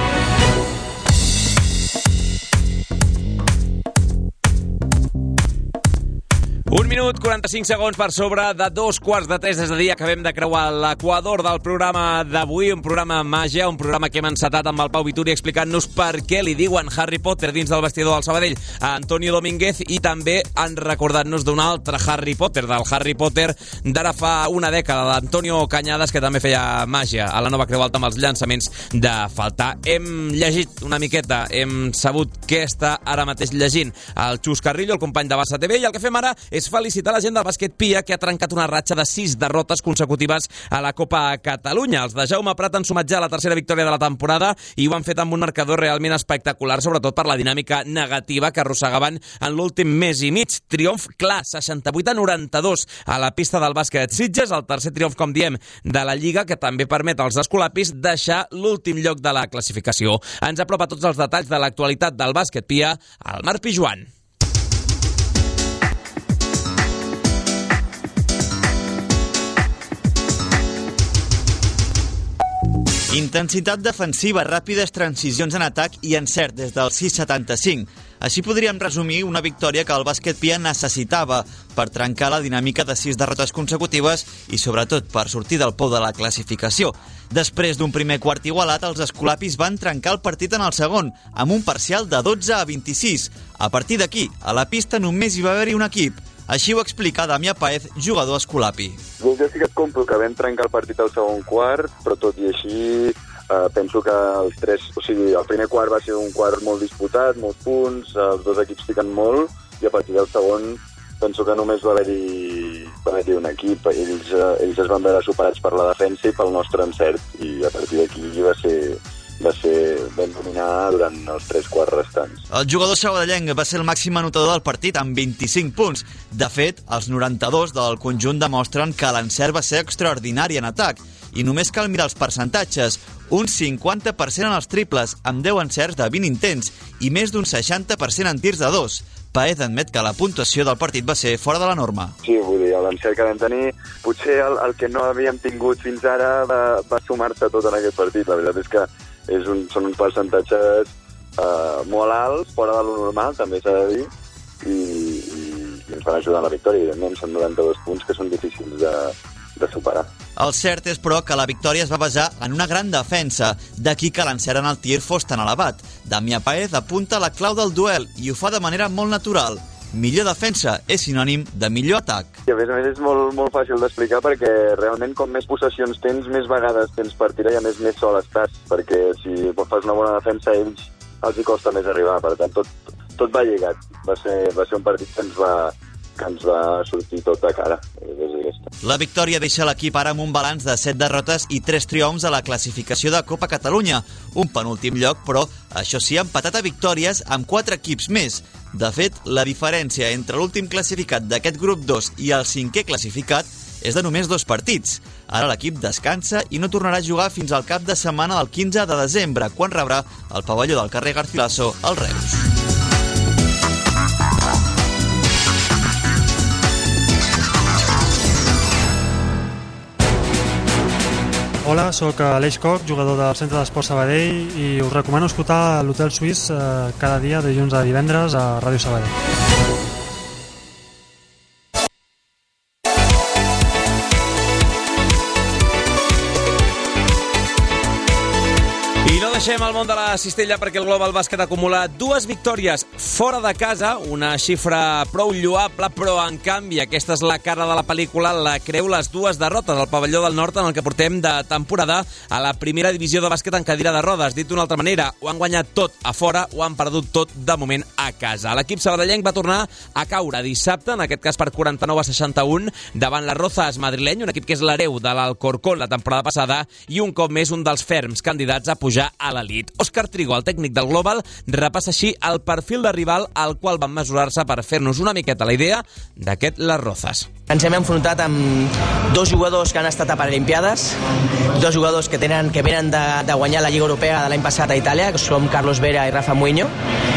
Un minut, 45 segons per sobre de 2:45 des de dia. Acabem de creuar l'equador del programa d'avui, un programa màgia, un programa que hem encetat amb el Pau Vituri explicant-nos per què li diuen Harry Potter dins del vestidor del Sabadell a Antonio Domínguez i també han recordat-nos d'un altre Harry Potter, del Harry Potter d'ara fa una dècada, l'Antonio Cañadas, que també feia màgia a la Nova Creu Alta amb els llançaments de faltar. Hem llegit una miqueta, hem sabut què està ara mateix llegint el Xus Carrillo, el company de Barça TV, i el que fem ara és felicitar la gent del bàsquet Pia, que ha trencat una ratxa de 6 derrotes consecutives a la Copa Catalunya. Els de Jaume Prat han sumat ja la tercera victòria de la temporada i ho han fet amb un marcador realment espectacular, sobretot per la dinàmica negativa que arrossegaven en l'últim mes i mig. Triomf clar, 68-92 a la pista del bàsquet Sitges, el tercer triomf, com diem, de la Lliga, que també permet als escolapis deixar l'últim lloc de la classificació. Ens apropa tots els detalls de l'actualitat del bàsquet Pia, el Marc Pijuan. Intensitat defensiva, ràpides transicions en atac i encert des del 6-75. Així podríem resumir una victòria que el bàsquet Pia necessitava per trencar la dinàmica de 6 derrotes consecutives i, sobretot, per sortir del pou de la classificació. Després d'un primer quart igualat, els escolapis van trencar el partit en el segon, amb un parcial de 12-26. A partir d'aquí, a la pista només hi va haver-hi un equip. Així ho explica Damià Paez, jugador escolapi. Jo sí que et compro que vam trencar el partit al segon quart, però tot i així penso que el primer quart va ser un quart molt disputat, molts punts, els dos equips ficant molt, i a partir del segon penso que només va haver-hi un equip. Ells es van veure superats per la defensa i pel nostre encert, i a partir d'aquí vam dominar durant els 3 quarts restants. El jugador sabadellenc va ser el màxim anotador del partit amb 25 punts. De fet, els 92 del conjunt demostren que l'encert va ser extraordinari en atac. I només cal mirar els percentatges. Un 50% en els triples, amb 10 encerts de 20 intents, i més d'un 60% en tirs de 2. Paez admet que la puntuació del partit va ser fora de la norma. Sí, vull dir, l'encert que vam tenir, potser el que no havíem tingut fins ara va sumar-se tot en aquest partit. La veritat és que són uns percentatges molt alts, fora de lo normal, també s'ha de dir, i ens van ajudar a la victòria. Evidentment, són 92 punts que són difícils de superar. El cert és, però, que la victòria es va basar en una gran defensa, d'aquí que l'encert en el tir fos tan elevat. Damià Paez apunta la clau del duel i ho fa de manera molt natural. Millor defensa és sinònim de millor atac. I a més és molt fàcil d'explicar perquè realment com més possessions tens, més vegades tens per tirar i a més sol estàs, perquè si fas una bona defensa a ells els hi costa més arribar. Per tant, tot va lligat. Va ser un partit que ens que ens va sortir tot de cara. La victòria deixa l'equip ara amb un balanç de 7 derrotes i 3 triomfs a la classificació de Copa Catalunya. Un penúltim lloc, però, això sí, empatat a victòries amb 4 equips més. De fet, la diferència entre l'últim classificat d'aquest grup 2 i el 5è classificat és de només 2 partits. Ara l'equip descansa i no tornarà a jugar fins al cap de setmana del 15 de desembre, quan rebrà el pavelló del carrer Garcilaso al Reus. Hola, sóc Aleix Koch, jugador del Centre d'Esports Sabadell, i us recomano escoltar l'Hotel Suís cada dia de dilluns a divendres a Ràdio Sabadell. Deixem el món de la cistella perquè el Global Bàsquet acumula 2 victòries fora de casa, una xifra prou lloable, però en canvi aquesta és la cara de la pel·lícula, la creu les 2 derrotes al pavelló del Nord en el que portem de temporada a la primera divisió de bàsquet en cadira de rodes. Dit d'una altra manera, ho han guanyat tot a fora, ho han perdut tot de moment a casa. L'equip sabadellenc va tornar a caure dissabte, en aquest cas per 49-61, davant la Rozas madrileny, un equip que és l'hereu de l'Alcorcón la temporada passada i un cop més un dels ferms candidats a pujar a l'elit. Òscar Trigo, el tècnic del Global, repassa així el perfil de rival al qual van mesurar-se per fer-nos una miqueta la idea d'aquest Les Rozas. Ens hem enfrontat amb 2 jugadors que han estat a Paralimpiades, 2 jugadors que venen de guanyar la Lliga Europea de l'any passat a Itàlia, que són Carlos Vera i Rafa Muñoz,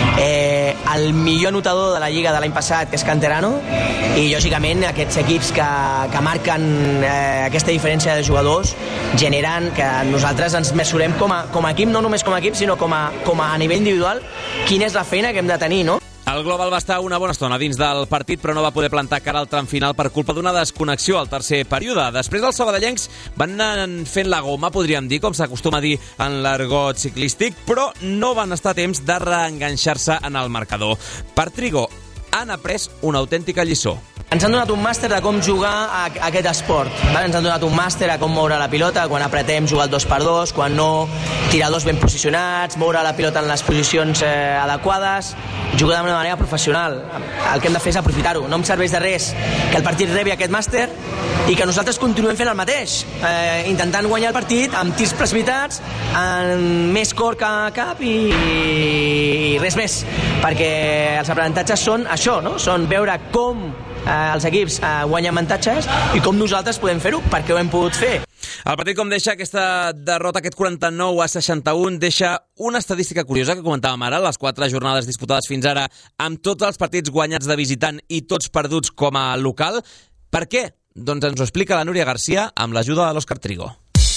el millor anotador de la Lliga de l'any passat, que és Canterano, i lògicament aquests equips que marquen aquesta diferència de jugadors generen que nosaltres ens mesurem com a equip, no només com a equip, sinó com a nivell individual, quina és la feina que hem de tenir, no? El Global va estar una bona estona dins del partit, però no va poder plantar cara al tram final per culpa d'una desconnexió al tercer període. Després els sabadellencs van anar fent la goma, podríem dir, com s'acostuma a dir en l'argot ciclístic, però no van estar a temps de reenganxar-se en el marcador. Per Trigo, han après una autèntica lliçó. Ens han donat un màster de com jugar a aquest esport. Ens han donat un màster a com moure la pilota, quan apretem jugar el 2x2, quan no, tiradors ben posicionats, moure la pilota en les posicions adequades, jugar d'una manera professional. El que hem de fer és aprofitar-ho. No em serveix de res que el partit rebi aquest màster i que nosaltres continuem fent el mateix, intentant guanyar el partit amb tirs precipitats, amb més cor que cap i res més, perquè els aprenentatges són això, no? Són veure com els equips guanyen avantatges i com nosaltres podem fer-ho, perquè ho hem pogut fer. El partit, com deixa aquesta derrota, aquest 49-61, deixa una estadística curiosa que comentàvem ara, les 4 jornades disputades fins ara, amb tots els partits guanyats de visitant i tots perduts com a local. Per què? Doncs ens ho explica la Núria Garcia amb l'ajuda de l'Òscar Trigo.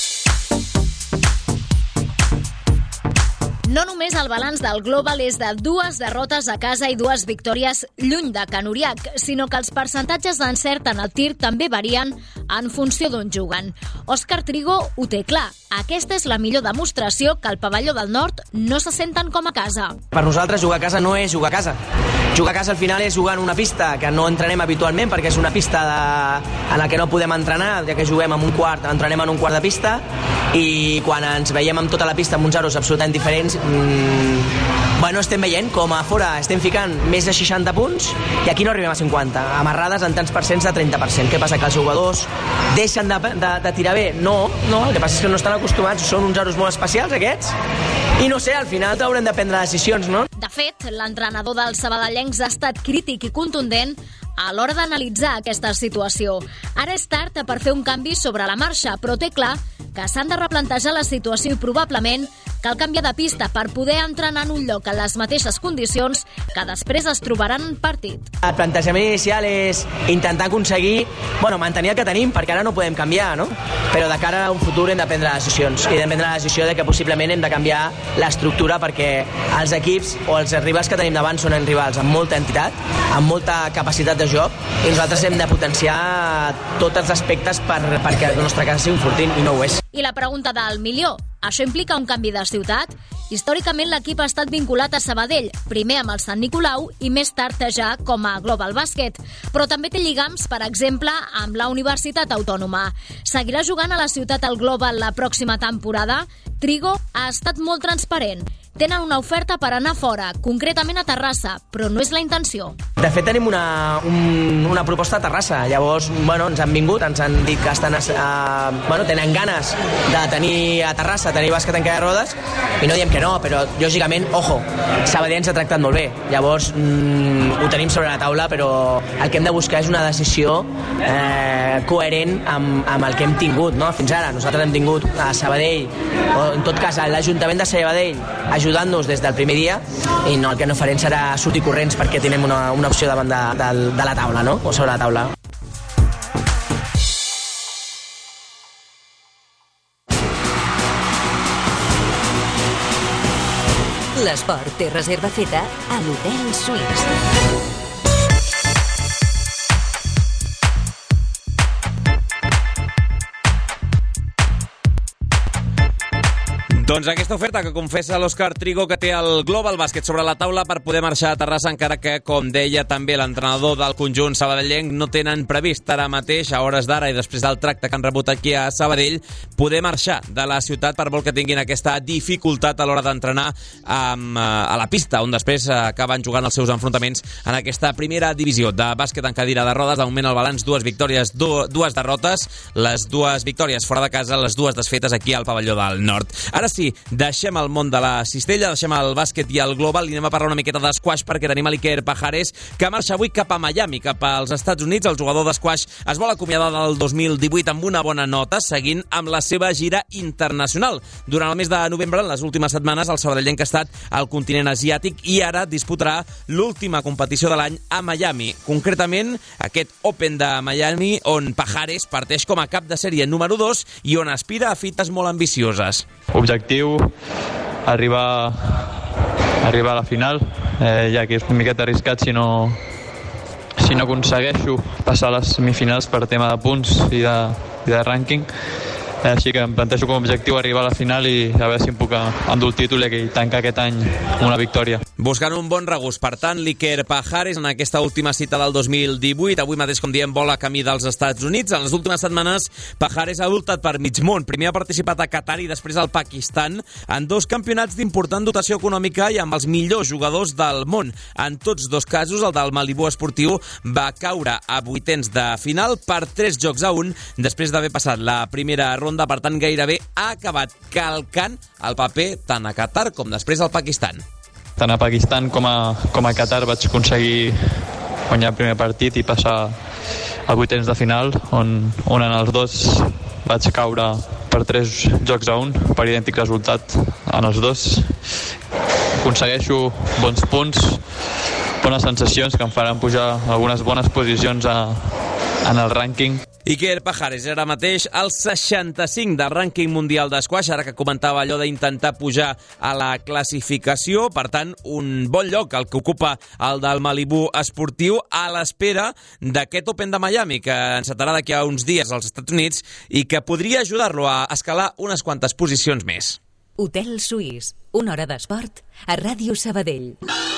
No només el balanç del Global és de 2 derrotes a casa i 2 victòries lluny de Can Uriac, sinó que els percentatges d'encert en el tir també varien en funció d'on juguen. Òscar Trigo ho té clar. Aquesta és la millor demostració que al pavelló del Nord no se senten com a casa. Per nosaltres jugar a casa no és jugar a casa. Jugar a casa al final és jugar en una pista que no entrenem habitualment perquè és una pista en la que no podem entrenar, ja que juguem en un quart, entrenem en un quart de pista, i quan ens veiem amb tota la pista amb uns aros absolutament diferents, estem veient com a fora estem ficant més de 60 punts i aquí no arribem a 50, amarrades en tants percents de 30%. Què passa? Que els jugadors deixen de tirar bé? No, el que passa és que no estan acostumats, són uns aros molt especials aquests, i no sé, al final haurem de prendre decisions, no? De fet, l'entrenador dels sabadellencs ha estat crític i contundent a l'hora d'analitzar aquesta situació. Ara és tard per fer un canvi sobre la marxa, però té clar que s'han de replantejar la situació i probablement cal canviar de pista per poder entrenar en un lloc en les mateixes condicions que després es trobaran en partit. El plantejament inicial és intentar aconseguir, mantenir el que tenim, perquè ara no podem canviar, no? Però de cara a un futur hem de prendre decisions, i hem de prendre la decisió de que possiblement hem de canviar l'estructura perquè els equips o els rivals que tenim davant són rivals amb molta entitat, amb molta capacitat de joc, i nosaltres hem de potenciar tots els aspectes perquè la nostra casa sigui un fortín, i no ho és. I la pregunta del milió, això implica un canvi de ciutat? Històricament l'equip ha estat vinculat a Sabadell, primer amb el Sant Nicolau i més tard ja com a Global Bàsquet, però també té lligams, per exemple, amb la Universitat Autònoma. Seguirà jugant a la ciutat el Global la pròxima temporada? Trigo ha estat molt transparent. Tenen una oferta per anar fora, concretament a Terrassa, però no és la intenció. De fet, tenim una proposta a Terrassa. Llavors, ens han vingut, ens han dit que tenen ganes de tenir a Terrassa, tenir bàsquet en cadira de rodes, i no diem que no, però, lògicament, ojo, Sabadell ens ha tractat molt bé. Llavors, ho tenim sobre la taula, però el que hem de buscar és una decisió coherent amb el que hem tingut, no? Fins ara. Nosaltres hem tingut a Sabadell, o en tot cas, a l'Ajuntament de Sabadell, ajudant-nos des del primer dia, i el que no farem serà sortir corrents perquè tenim una opció davant de la taula, no? O sobre la taula. L'esport té reserva feta a l'Hotel Suís. Doncs aquesta oferta que confessa l'Òscar Trigo, que té el Global Bàsquet sobre la taula per poder marxar a Terrassa, encara que, com deia també l'entrenador del conjunt sabadellenc, no tenen previst ara mateix, a hores d'ara i després del tracte que han rebut aquí a Sabadell, poder marxar de la ciutat per vol que tinguin aquesta dificultat a l'hora d'entrenar a la pista, on després acaben jugant els seus enfrontaments en aquesta primera divisió de bàsquet en cadira de rodes. De moment el balanç, 2 victòries, 2 derrotes, les 2 victòries fora de casa, les 2 desfetes aquí al pavelló del Nord. Ara sí, deixem el món de la cistella, deixem el bàsquet i el global i anem a parlar una miqueta d'esquaix, perquè tenim a l'Iker Pajares, que marxa avui cap a Miami, cap als Estats Units. El jugador d'esquaix es vol acomiadar del 2018 amb una bona nota, seguint amb la seva gira internacional. Durant el mes de novembre, en les últimes setmanes, el sabadellenc ha estat al continent asiàtic i ara disputarà l'última competició de l'any a Miami. Concretament, aquest Open de Miami, on Pajares parteix com a cap de sèrie número 2 i on aspira a fites molt ambicioses. Objectiu, arribar a la final, ja que és una miqueta arriscat si no aconsegueixo passar a les semifinals per tema de punts i de rànquing. Així que em plantejo com a objectiu arribar a la final i a veure si em puc endur el títol i tancar aquest any amb una victòria. Buscant un bon regust, per tant, l'Iker Pajares en aquesta última cita del 2018. Avui mateix, com diem, vola camí dels Estats Units. En les últimes setmanes, Pajares ha voltat per mig món. Primer ha participat a Qatar i després al Pakistan en 2 campionats d'important dotació econòmica i amb els millors jugadors del món. En tots 2 casos, el del Malibu Esportiu va caure a 8ens de final per 3-1 després d'haver passat la primera ronda. Per tant, gairebé ha acabat calcant el paper tant a Qatar com després al Pakistan. Tant a Pakistan com a Qatar vaig aconseguir guanyar el primer partit i passar a 8ens de final, on en els 2 vaig caure per 3-1 per idèntic resultat en els 2. Aconsegueixo bons punts, bones sensacions que em faran pujar algunes bones posicions en el rànquing. Iker Pajares ara mateix al 65 del rànquing mundial d'esquaix, ara que comentava allò d'intentar pujar a la classificació. Per tant, un bon lloc el que ocupa el del Malibu Esportiu a l'espera d'aquest Open de Miami, que encetarà d'aquí a uns dies als Estats Units i que podria ajudar-lo a escalar unes quantes posicions més. Hotel Suís, una hora d'esport a Ràdio Sabadell.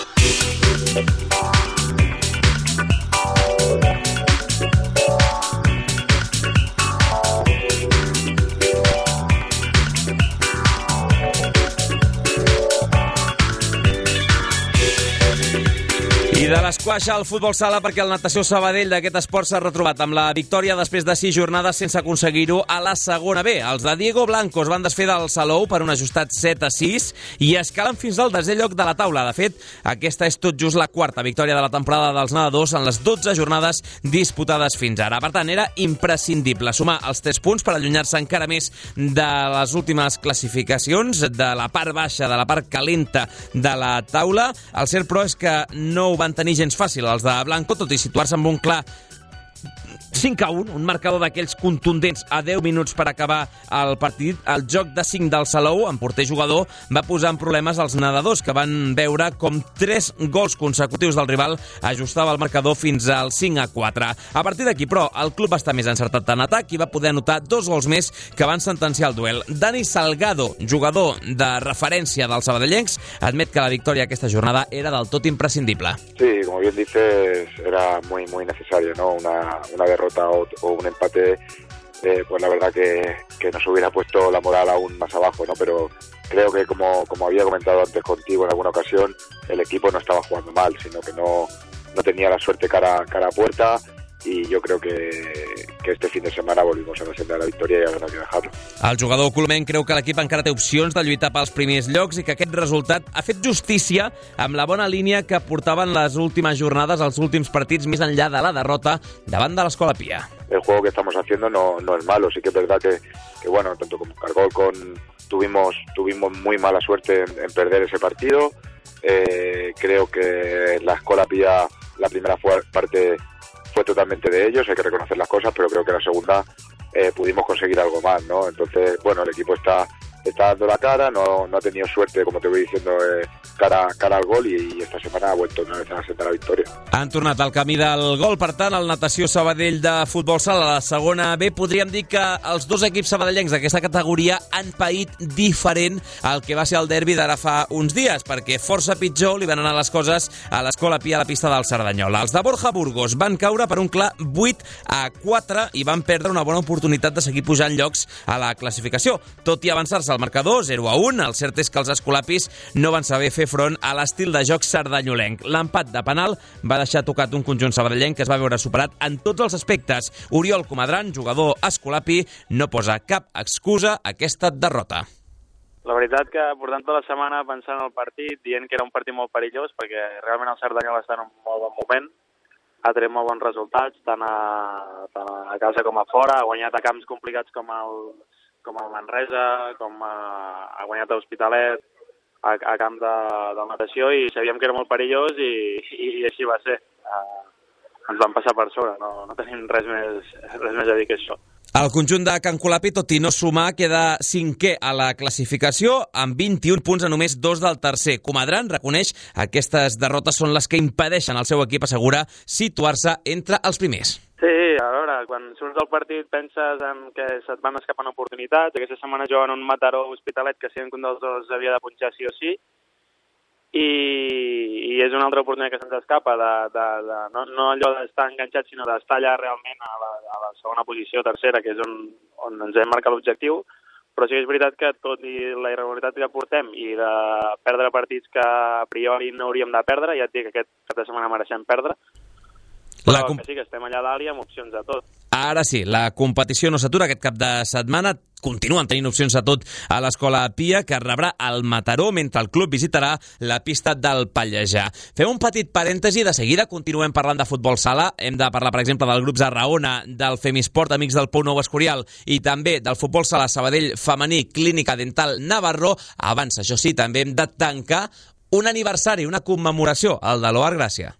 I de l'esquaix al futbol sala, perquè el Natació Sabadell d'aquest esport s'ha retrobat amb la victòria després de 6 jornades sense aconseguir-ho a la segona B. Els de Diego Blanco es van desfer del Salou per un ajustat 7-6 i escalen fins al 10è lloc de la taula. De fet, aquesta és tot just la 4ª victòria de la temporada dels nedadors en les 12 jornades disputades fins ara. Per tant, era imprescindible sumar els 3 punts per allunyar-se encara més de les últimes classificacions, de la part baixa, de la part calenta de la taula. El cert, però, és que no ho van tenir gens fàcil els de Blanco, tot i situar-se amb un clar 5-1, un marcador d'aquells contundents a 10 minuts per acabar el partit. El joc de 5 del Salou, amb porter jugador, va posar en problemes als nedadors, que van veure com 3 gols consecutius del rival ajustava el marcador fins al 5-4. A partir d'aquí, però, el club va estar més encertat en atac i va poder anotar 2 gols més que van sentenciar el duel. Dani Salgado, jugador de referència dels sabadellencs, admet que la victòria aquesta jornada era del tot imprescindible. Sí, como bien dices, era muy necesario, ¿no? Una derrota o un empate pues la verdad que nos hubiera puesto la moral aún más abajo, ¿no? Pero creo que como había comentado antes contigo en alguna ocasión, el equipo no estaba jugando mal, sino que no tenía la suerte cara a puerta, i jo crec que este fin de setmana volvimos a la senda de la victòria i ara no hay que dejarlo. El jugador colomenc creu que l'equip encara té opcions de lluitar pels primers llocs i que aquest resultat ha fet justícia amb la bona línia que portaven les últimes jornades, els últims partits, més enllà de la derrota davant de l'Escola Pia. El juego que estamos haciendo no es malo, sí que es verdad que bueno, tanto como Cargol tuvimos muy mala suerte en perder ese partido. Creo que la Escola Pia, la primera parte fue totalmente de ellos, hay que reconocer las cosas, pero creo que la segunda pudimos conseguir algo más, ¿no? Entonces, bueno, el equipo está dando la cara, no ha tenido suerte, como te voy diciendo, cara al gol i esta setmana ha vuelto una vez a la senda de la victòria. Han tornat al camí del gol, per tant, el Natació Sabadell de futbol sala a la segona B. Podríem dir que els dos equips sabadellencs d'aquesta categoria han paït diferent al que va ser el derbi d'ara fa uns dies, perquè força pitjor li van anar les coses a l'Escola Pia a la pista del Cerdanyola. Els de Borja Burgos van caure per un clar 8-4 i van perdre una bona oportunitat de seguir pujant llocs a la classificació. Tot i avançar-se al marcador, 0-1, el cert és que els escolapis no van saber fer front a l'estil de joc sardanyolenc. L'empat de penal va deixar tocat un conjunt sabadellenc que es va veure superat en tots els aspectes. Oriol Comadran, jugador escolapi, no posa cap excusa a aquesta derrota. La veritat que portant tota la setmana pensant en el partit, dient que era un partit molt perillós, perquè realment el Cerdanyola està en un molt bon moment, ha tret molt bons resultats, tant a casa com a fora, ha guanyat a camps complicats com el Manresa, com ha guanyat a Hospitalet, a camp de natació, i sabíem que era molt perillós i així va ser. Ens van passar per sobre, no tenim res més a dir que això. El conjunt de Can Colapi, tot i no sumar, queda cinquè a la classificació amb 21 punts a només 2 del tercer. Comadran reconeix aquestes derrotes són les que impedeixen al seu equip assegurar situar-se entre els primers. Sí, a veure, quan surts del partit penses en que se't van escapant oportunitats. Aquesta setmana juguen un Mataró Hospitalet que sabien que un dels dos havia de punxar sí o sí, i és una altra oportunitat que se'ns escapa, no allò d'estar enganxat, sinó d'estar allà realment a la segona posició, tercera, que és on ens hem marcat l'objectiu. Però sí que és veritat que, tot i la irregularitat que portem i de perdre partits que a priori no hauríem de perdre, ja et dic que aquest cap de setmana mereixem perdre, però que sí que estem allà dalt i amb opcions a tot. Ara sí, la competició no s'atura aquest cap de setmana. Continuen tenint opcions a tot a l'Escola Pia, que rebrà el Mataró mentre el club visitarà la pista del Pallejà. Fem un petit parèntesi, de seguida continuem parlant de futbol sala. Hem de parlar, per exemple, del grup Zarraona, del Femisport Amics del Pou Nou Escorial i també del futbol sala Sabadell femení Clínica Dental Navarro. Abans, això sí, també hem de tancar un aniversari, una commemoració, el de l'Oar Gràcia.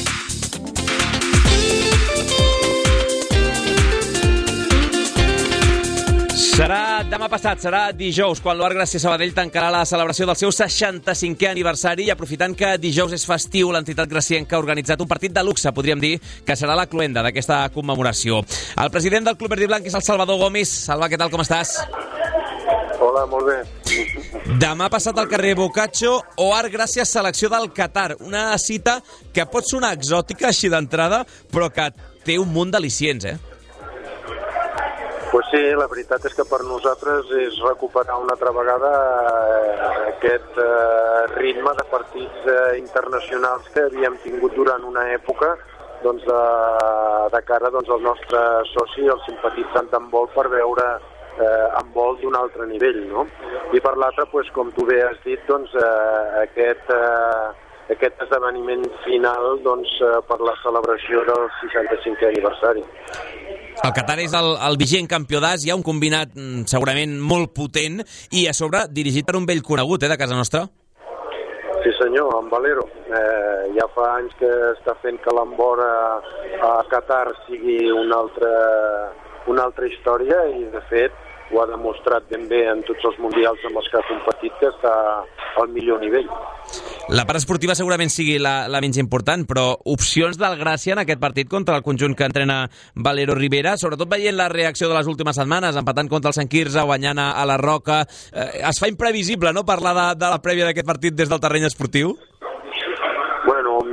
Serà demà passat, serà dijous, quan l'Oar Gràcia Sabadell tancarà la celebració del seu 65è aniversari, i aprofitant que dijous és festiu, l'entitat gracienca ha organitzat un partit de luxe, podríem dir, que serà la cloenda d'aquesta commemoració. El president del Club Verd i Blanc és el Salvador Gómez. Salva, què tal, com estàs? Hola, molt bé. Demà passat al carrer Boccaccio, Oar Gràcia selecció del Qatar, una cita que pot sonar exòtica així d'entrada, però que té un munt d'al·licients, Pues sí, la veritat és que per nosaltres és recuperar una altra vegada aquest ritme de partits internacionals que havíem tingut durant una època de cara al nostre soci, el simpatitzant d'handbol, per veure handbol d'un altre nivell, no? I per l'altre, com tu bé has dit, aquest esdeveniment final per la celebració del 65è aniversari. El Qatar és el vigent campió d'Àsia, un combinat segurament molt potent i a sobre dirigit per un vell conegut de casa nostra. Sí senyor, en Valero. Ja fa anys que està fent que l'handbol a Qatar sigui una altra història i de fet ho ha demostrat ben bé en tots els mundials amb els que ha competit, que està al millor nivell. La part esportiva segurament sigui la menys important, però opcions del Gràcia en aquest partit contra el conjunt que entrena Valero Rivera, sobretot veient la reacció de les últimes setmanes, empatant contra el Sant Quirze, guanyant a la Roca, es fa imprevisible, no?, parlar de la prèvia d'aquest partit des del terreny esportiu? Bueno,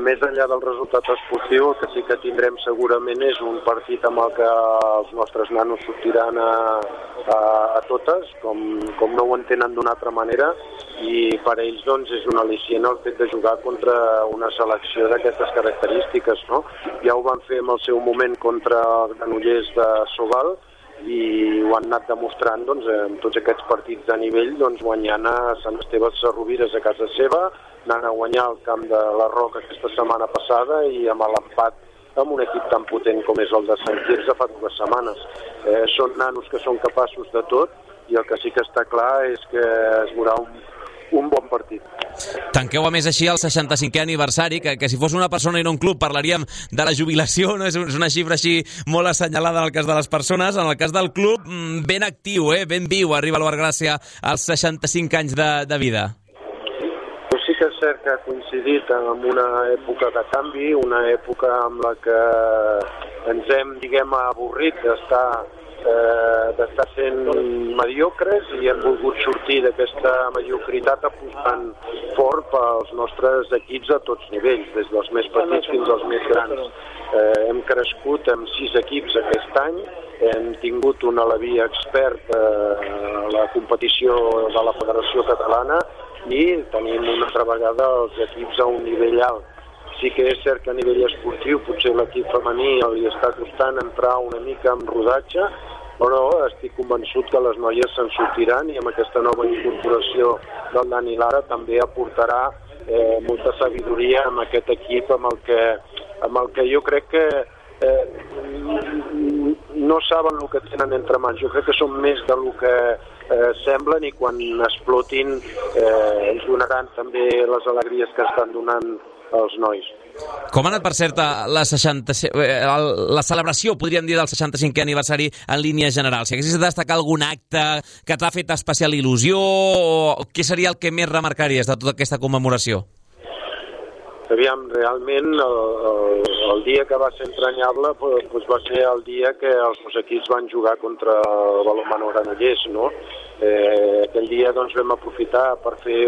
més enllà del resultat esportiu, el que sí que tindrem segurament és un partit amb el que els nostres nanos sortiran a totes, com no ho entenen d'una altra manera, i per ells doncs, és un al·licient el fet de jugar contra una selecció d'aquestes característiques, no? Ja ho van fer en el seu moment contra els Granollers de Sobal, i ho han anat demostrant doncs, en tots aquests partits de nivell, doncs, guanyant a Sant Esteve Sesrovires a casa seva, anant a guanyar al camp de la Roca aquesta setmana passada i amb l'empat amb un equip tan potent com és el de Sant Quirze fa 2 setmanes. Són nanos que són capaços de tot i el que sí que està clar és que es veurà un bon partit. Tanqueu a més així el 65è aniversari, que si fos una persona i no un club parlaríem de la jubilació, no? És una xifra així molt assenyalada en el cas de les persones. En el cas del club, ben actiu, ben viu, arriba l'Oar Gràcia als 65 anys de vida. Però sí que és cert que ha coincidit amb una època de canvi, una època amb la que ens hem, avorrit d'estar sent mediocres i hem volgut sortir d'aquesta mediocritat apostant fort pels nostres equips a tots nivells, des dels més petits fins als més grans. Hem crescut amb 6 equips aquest any, hem tingut un Alaví expert a la competició de la Federació Catalana i tenim una altra vegada els equips a un nivell alt. Sí que és cert que a nivell esportiu potser l'equip femení li està costant entrar una mica en rodatge, però estic convençut que les noies se'n sortiran i amb aquesta nova incorporació del Dani Lara també aportarà molta sabidoria amb aquest equip amb el que jo crec que no saben el que tenen entre mans. Jo crec que són més del que semblen i quan explotin ens donaran també les alegries que estan donant els nois. Com ha anat, per cert, la celebració, podríem dir, del 65è aniversari en línia general? Si haguessis de destacar algun acte que t'ha fet especial il·lusió, o què seria el que més remarcaries de tota aquesta commemoració? Aviam, realment el dia que va ser entranyable doncs va ser el dia que els dos equips van jugar contra el Balonmano Granollers, no? Aquell dia doncs vam aprofitar per fer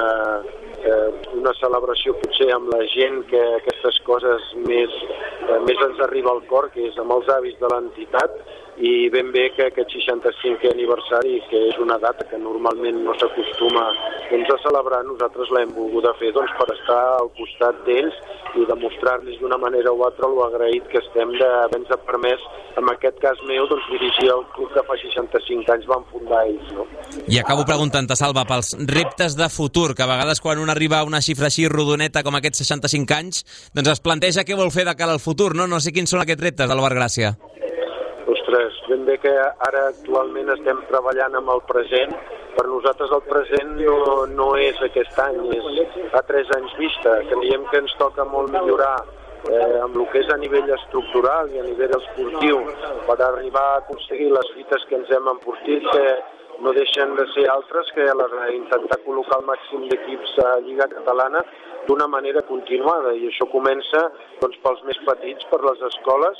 una celebració potser amb la gent que aquestes coses més ens arriba al cor, que és amb els avis de l'entitat, i ben bé que aquest 65è aniversari, que és una data que normalment no s'acostuma a celebrar, nosaltres l'hem volgut fer per estar al costat d'ells i demostrar-los d'una manera o altra lo agraït que estem d'haver-nos permès, en aquest cas meu, dirigir el club que fa 65 anys van fundar ells. No? I acabo preguntant-te, Salva, pels reptes de futur, que a vegades quan un arriba a una xifra així rodoneta com aquests 65 anys, doncs es planteja què vol fer de cara al futur, no? No sé quins són aquests reptes de l'Oar Gràcia. Ostres, ben bé que ara actualment estem treballant amb el present. Per nosaltres el present no és aquest any, és a 3 anys vista. Creiem que ens toca molt millorar amb el que és a nivell estructural i a nivell esportiu per arribar a aconseguir les fites que ens hem emportit, que no deixen de ser altres que intentar col·locar el màxim d'equips a Lliga Catalana d'una manera continuada, i això comença pels més petits, per les escoles,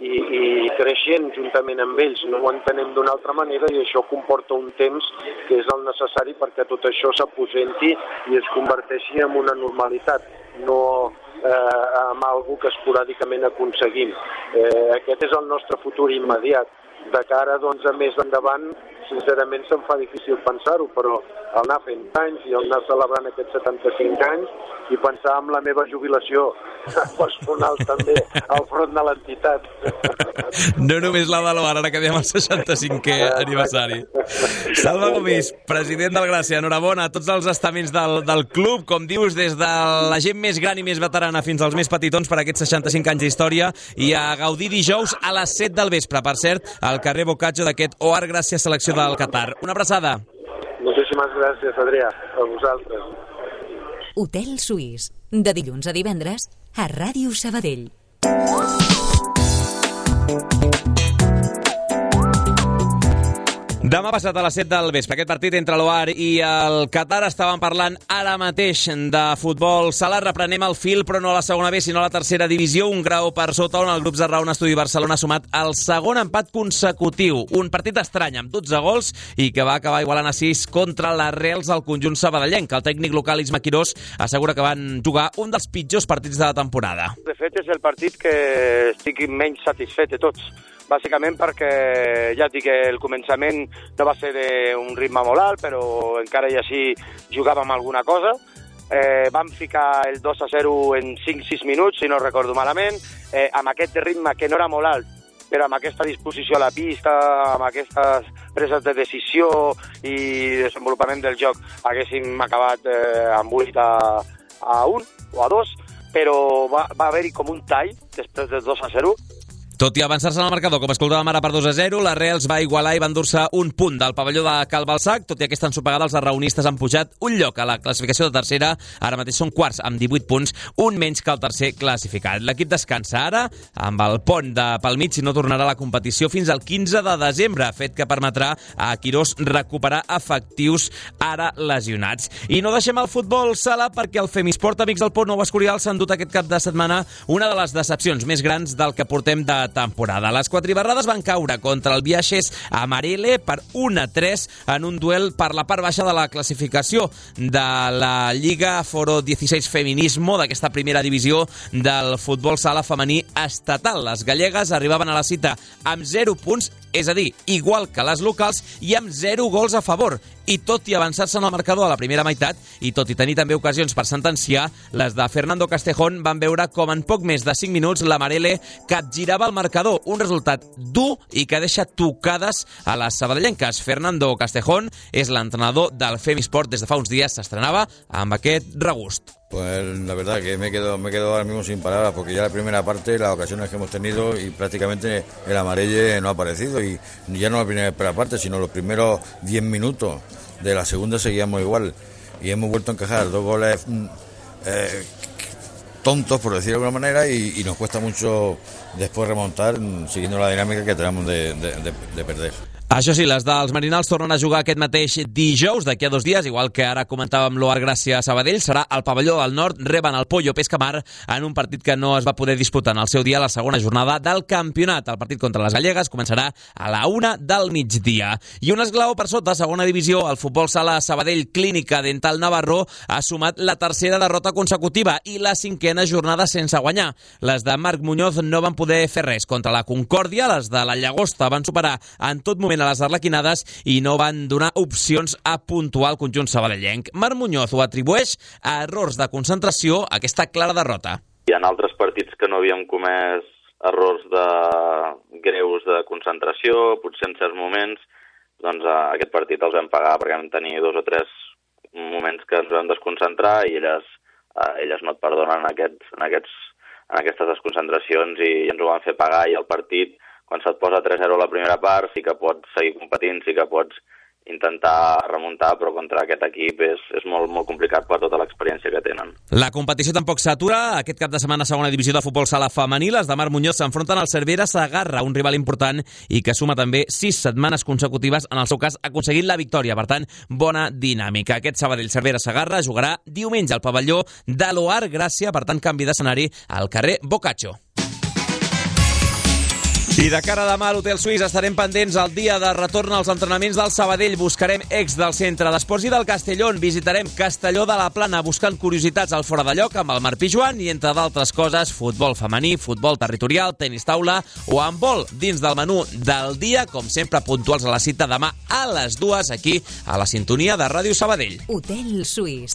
i creixent juntament amb ells. No ho entenem d'una altra manera i això comporta un temps que és el necessari perquè tot això s'aposenti i es converteixi en una normalitat, no amb algo que esporàdicament aconseguim. Aquest és el nostre futur immediat. De cara a més endavant, sincerament se'm fa difícil pensar-ho, però el anar fent anys i el anar celebrant aquests 75 anys i pensar en la meva jubilació personal també al front de l'entitat. No només la de l'Oar, ara que diem el 65è aniversari. Salva Gomis, president del Gràcia, enhorabona a tots els estaments del club, com dius, des de la gent més gran i més veterana fins als més petitons per aquests 65 anys d'història, i a gaudir dijous a les 7 del vespre, per cert, al carrer Boccaccio d'aquest Oar Gràcia Selecció del Qatar. Una abraçada. Moltíssimes gràcies, Adrià, a vosaltres. Hotel Suís, de dilluns a divendres a Ràdio Sabadell. Demà passat a les 7 del vespre, aquest partit entre l'OAR i el Qatar. Estàvem parlant ara mateix de futbol sala. Reprenem el fil, però no a la segona B, sinó a la tercera divisió. Un grau per sota, on el grup Zarraona Estudi Barcelona ha sumat el segon empat consecutiu. Un partit estrany, amb 12 gols, i que va acabar igualant a 6 contra les Reals al conjunt sabadellenc. El tècnic local Isma Quirós assegura que van jugar un dels pitjors partits de la temporada. De fet, és el partit que estic menys satisfet de tots. Bàsicament perquè, ja et dic, el començament no va ser d'un ritme molt alt, però encara i així jugàvem alguna cosa. Vam ficar el 2-0 en 5-6 minuts, si no recordo malament, amb aquest ritme que no era molt alt, però amb aquesta disposició a la pista, amb aquestes preses de decisió i desenvolupament del joc, haguéssim acabat amb 8-1 o a 2, però va haver-hi com un tall després del 2-0. Tot i avançar-se en el marcador, com escoltàvem ara, per 2-0, la Reals va igualar i va endur-se un punt del pavelló de Cal Balsac. Tot i aquesta ensopegada, els arraonistes han pujat un lloc a la classificació de tercera. Ara mateix són quarts amb 18 punts, un menys que el tercer classificat. L'equip descansa ara amb el pont pel mig i no tornarà a la competició fins al 15 de desembre, fet que permetrà a Quirós recuperar efectius ara lesionats. I no deixem el futbol sala perquè el Femisport Amics del Pont Nou Escorial s'han dut aquest cap de setmana una de les decepcions més grans del que portem de temporada. Les quatribarrades van caure contra el Viajes Amarele per 1-3 en un duel per la part baixa de la classificació de la Lliga Foro 16 Feminismo, d'aquesta primera divisió del futbol sala femení estatal. Les gallegues arribaven a la cita amb 0 punts, és a dir, igual que les locals, i amb 0 gols a favor. I tot i avançar-se en el marcador a la primera meitat, i tot i tenir també ocasions per sentenciar, les de Fernando Castejón van veure com en poc més de 5 minuts l'Amarele capgirava el marcador. Un resultat dur i que deixa tocades a les sabadellenques. Fernando Castejón és l'entrenador del Femisport. Des de fa uns dies s'estrenava amb aquest regust. Pues la verdad que me quedo ahora mismo sin palabras, porque ya la primera parte, las ocasiones que hemos tenido, y prácticamente el Amarelle no ha aparecido, y ya no la primera parte, sino los primeros 10 minutos de la segunda seguíamos igual, y hemos vuelto a encajar 2 goles tontos, por decirlo de alguna manera, y nos cuesta mucho después remontar siguiendo la dinámica que tenemos de perder. Això sí, les dels Marinals tornen a jugar aquest mateix dijous, d'aquí a 2 dies, igual que ara comentàvem l'OAR Gràcia a Sabadell. Serà al pavelló del Nord, reben el Pollo Pescamar en un partit que no es va poder disputar en el seu dia, la segona jornada del campionat. El partit contra les gallegues començarà a la 1 del migdia. I un esglaó per sota, segona divisió, el futbol sala Sabadell Clínica Dental Navarro ha sumat la tercera derrota consecutiva i la 5a jornada sense guanyar. Les de Marc Muñoz no van poder fer res contra la Concòrdia, les de la Llagosta van superar en tot moment a les arlequinades i no van donar opcions a puntuar el conjunt sabadellenc. Marc Muñoz ho atribueix a errors de concentració, aquesta clara derrota. Hi ha altres partits que no havíem comès errors greus de concentració, potser en certs moments, doncs aquest partit els vam pagar perquè vam tenir 2 o 3 moments que ens vam desconcentrar i elles no et perdonen en aquestes desconcentracions i ens ho van fer pagar. I el partit, quan se't posa 3-0 a la primera part, sí que pots seguir competint, sí que pots intentar remuntar, però contra aquest equip és molt, molt complicat per tota l'experiència que tenen. La competició tampoc s'atura. Aquest cap de setmana, segona divisió de futbol sala femení, les de Marc Muñoz s'enfronten al Cervera Segarra, un rival important i que suma també 6 setmanes consecutives, en el seu cas aconseguint la victòria. Per tant, bona dinàmica. Aquest Sabadell Cervera Segarra jugarà diumenge al pavelló de l'OAR Gràcia, per tant, canvi d'escenari al carrer Boccaccio. I de cara a demà a l'Hotel Suís estarem pendents al dia de retorn als entrenaments del Sabadell. Buscarem ex del Centre d'Esports i del Castellón. Visitarem Castelló de la Plana buscant curiositats al fora de lloc amb el Marc Pijuan i, entre d'altres coses, futbol femení, futbol territorial, tenis taula o handbol dins del menú del dia, com sempre puntuals a la cita demà a les 2 aquí a la sintonia de Ràdio Sabadell. Hotel Suís.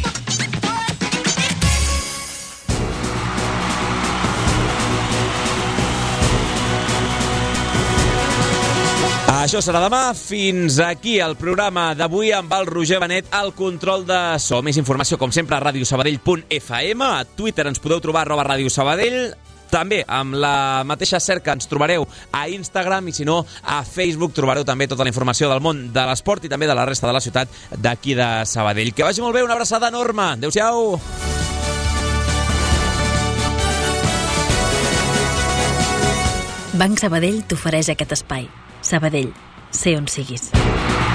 Això serà demà. Fins aquí el programa d'avui amb el Roger Benet al control de so. Més informació, com sempre, a radiosabadell.fm. A Twitter ens podeu trobar @radiosabadell. També amb la mateixa cerca ens trobareu a Instagram i, si no, a Facebook trobareu també tota la informació del món de l'esport i també de la resta de la ciutat d'aquí de Sabadell. Que vagi molt bé, una abraçada enorme. Adéu-siau. Banc Sabadell t'ofereix aquest espai. Sabadell, sé on siguis.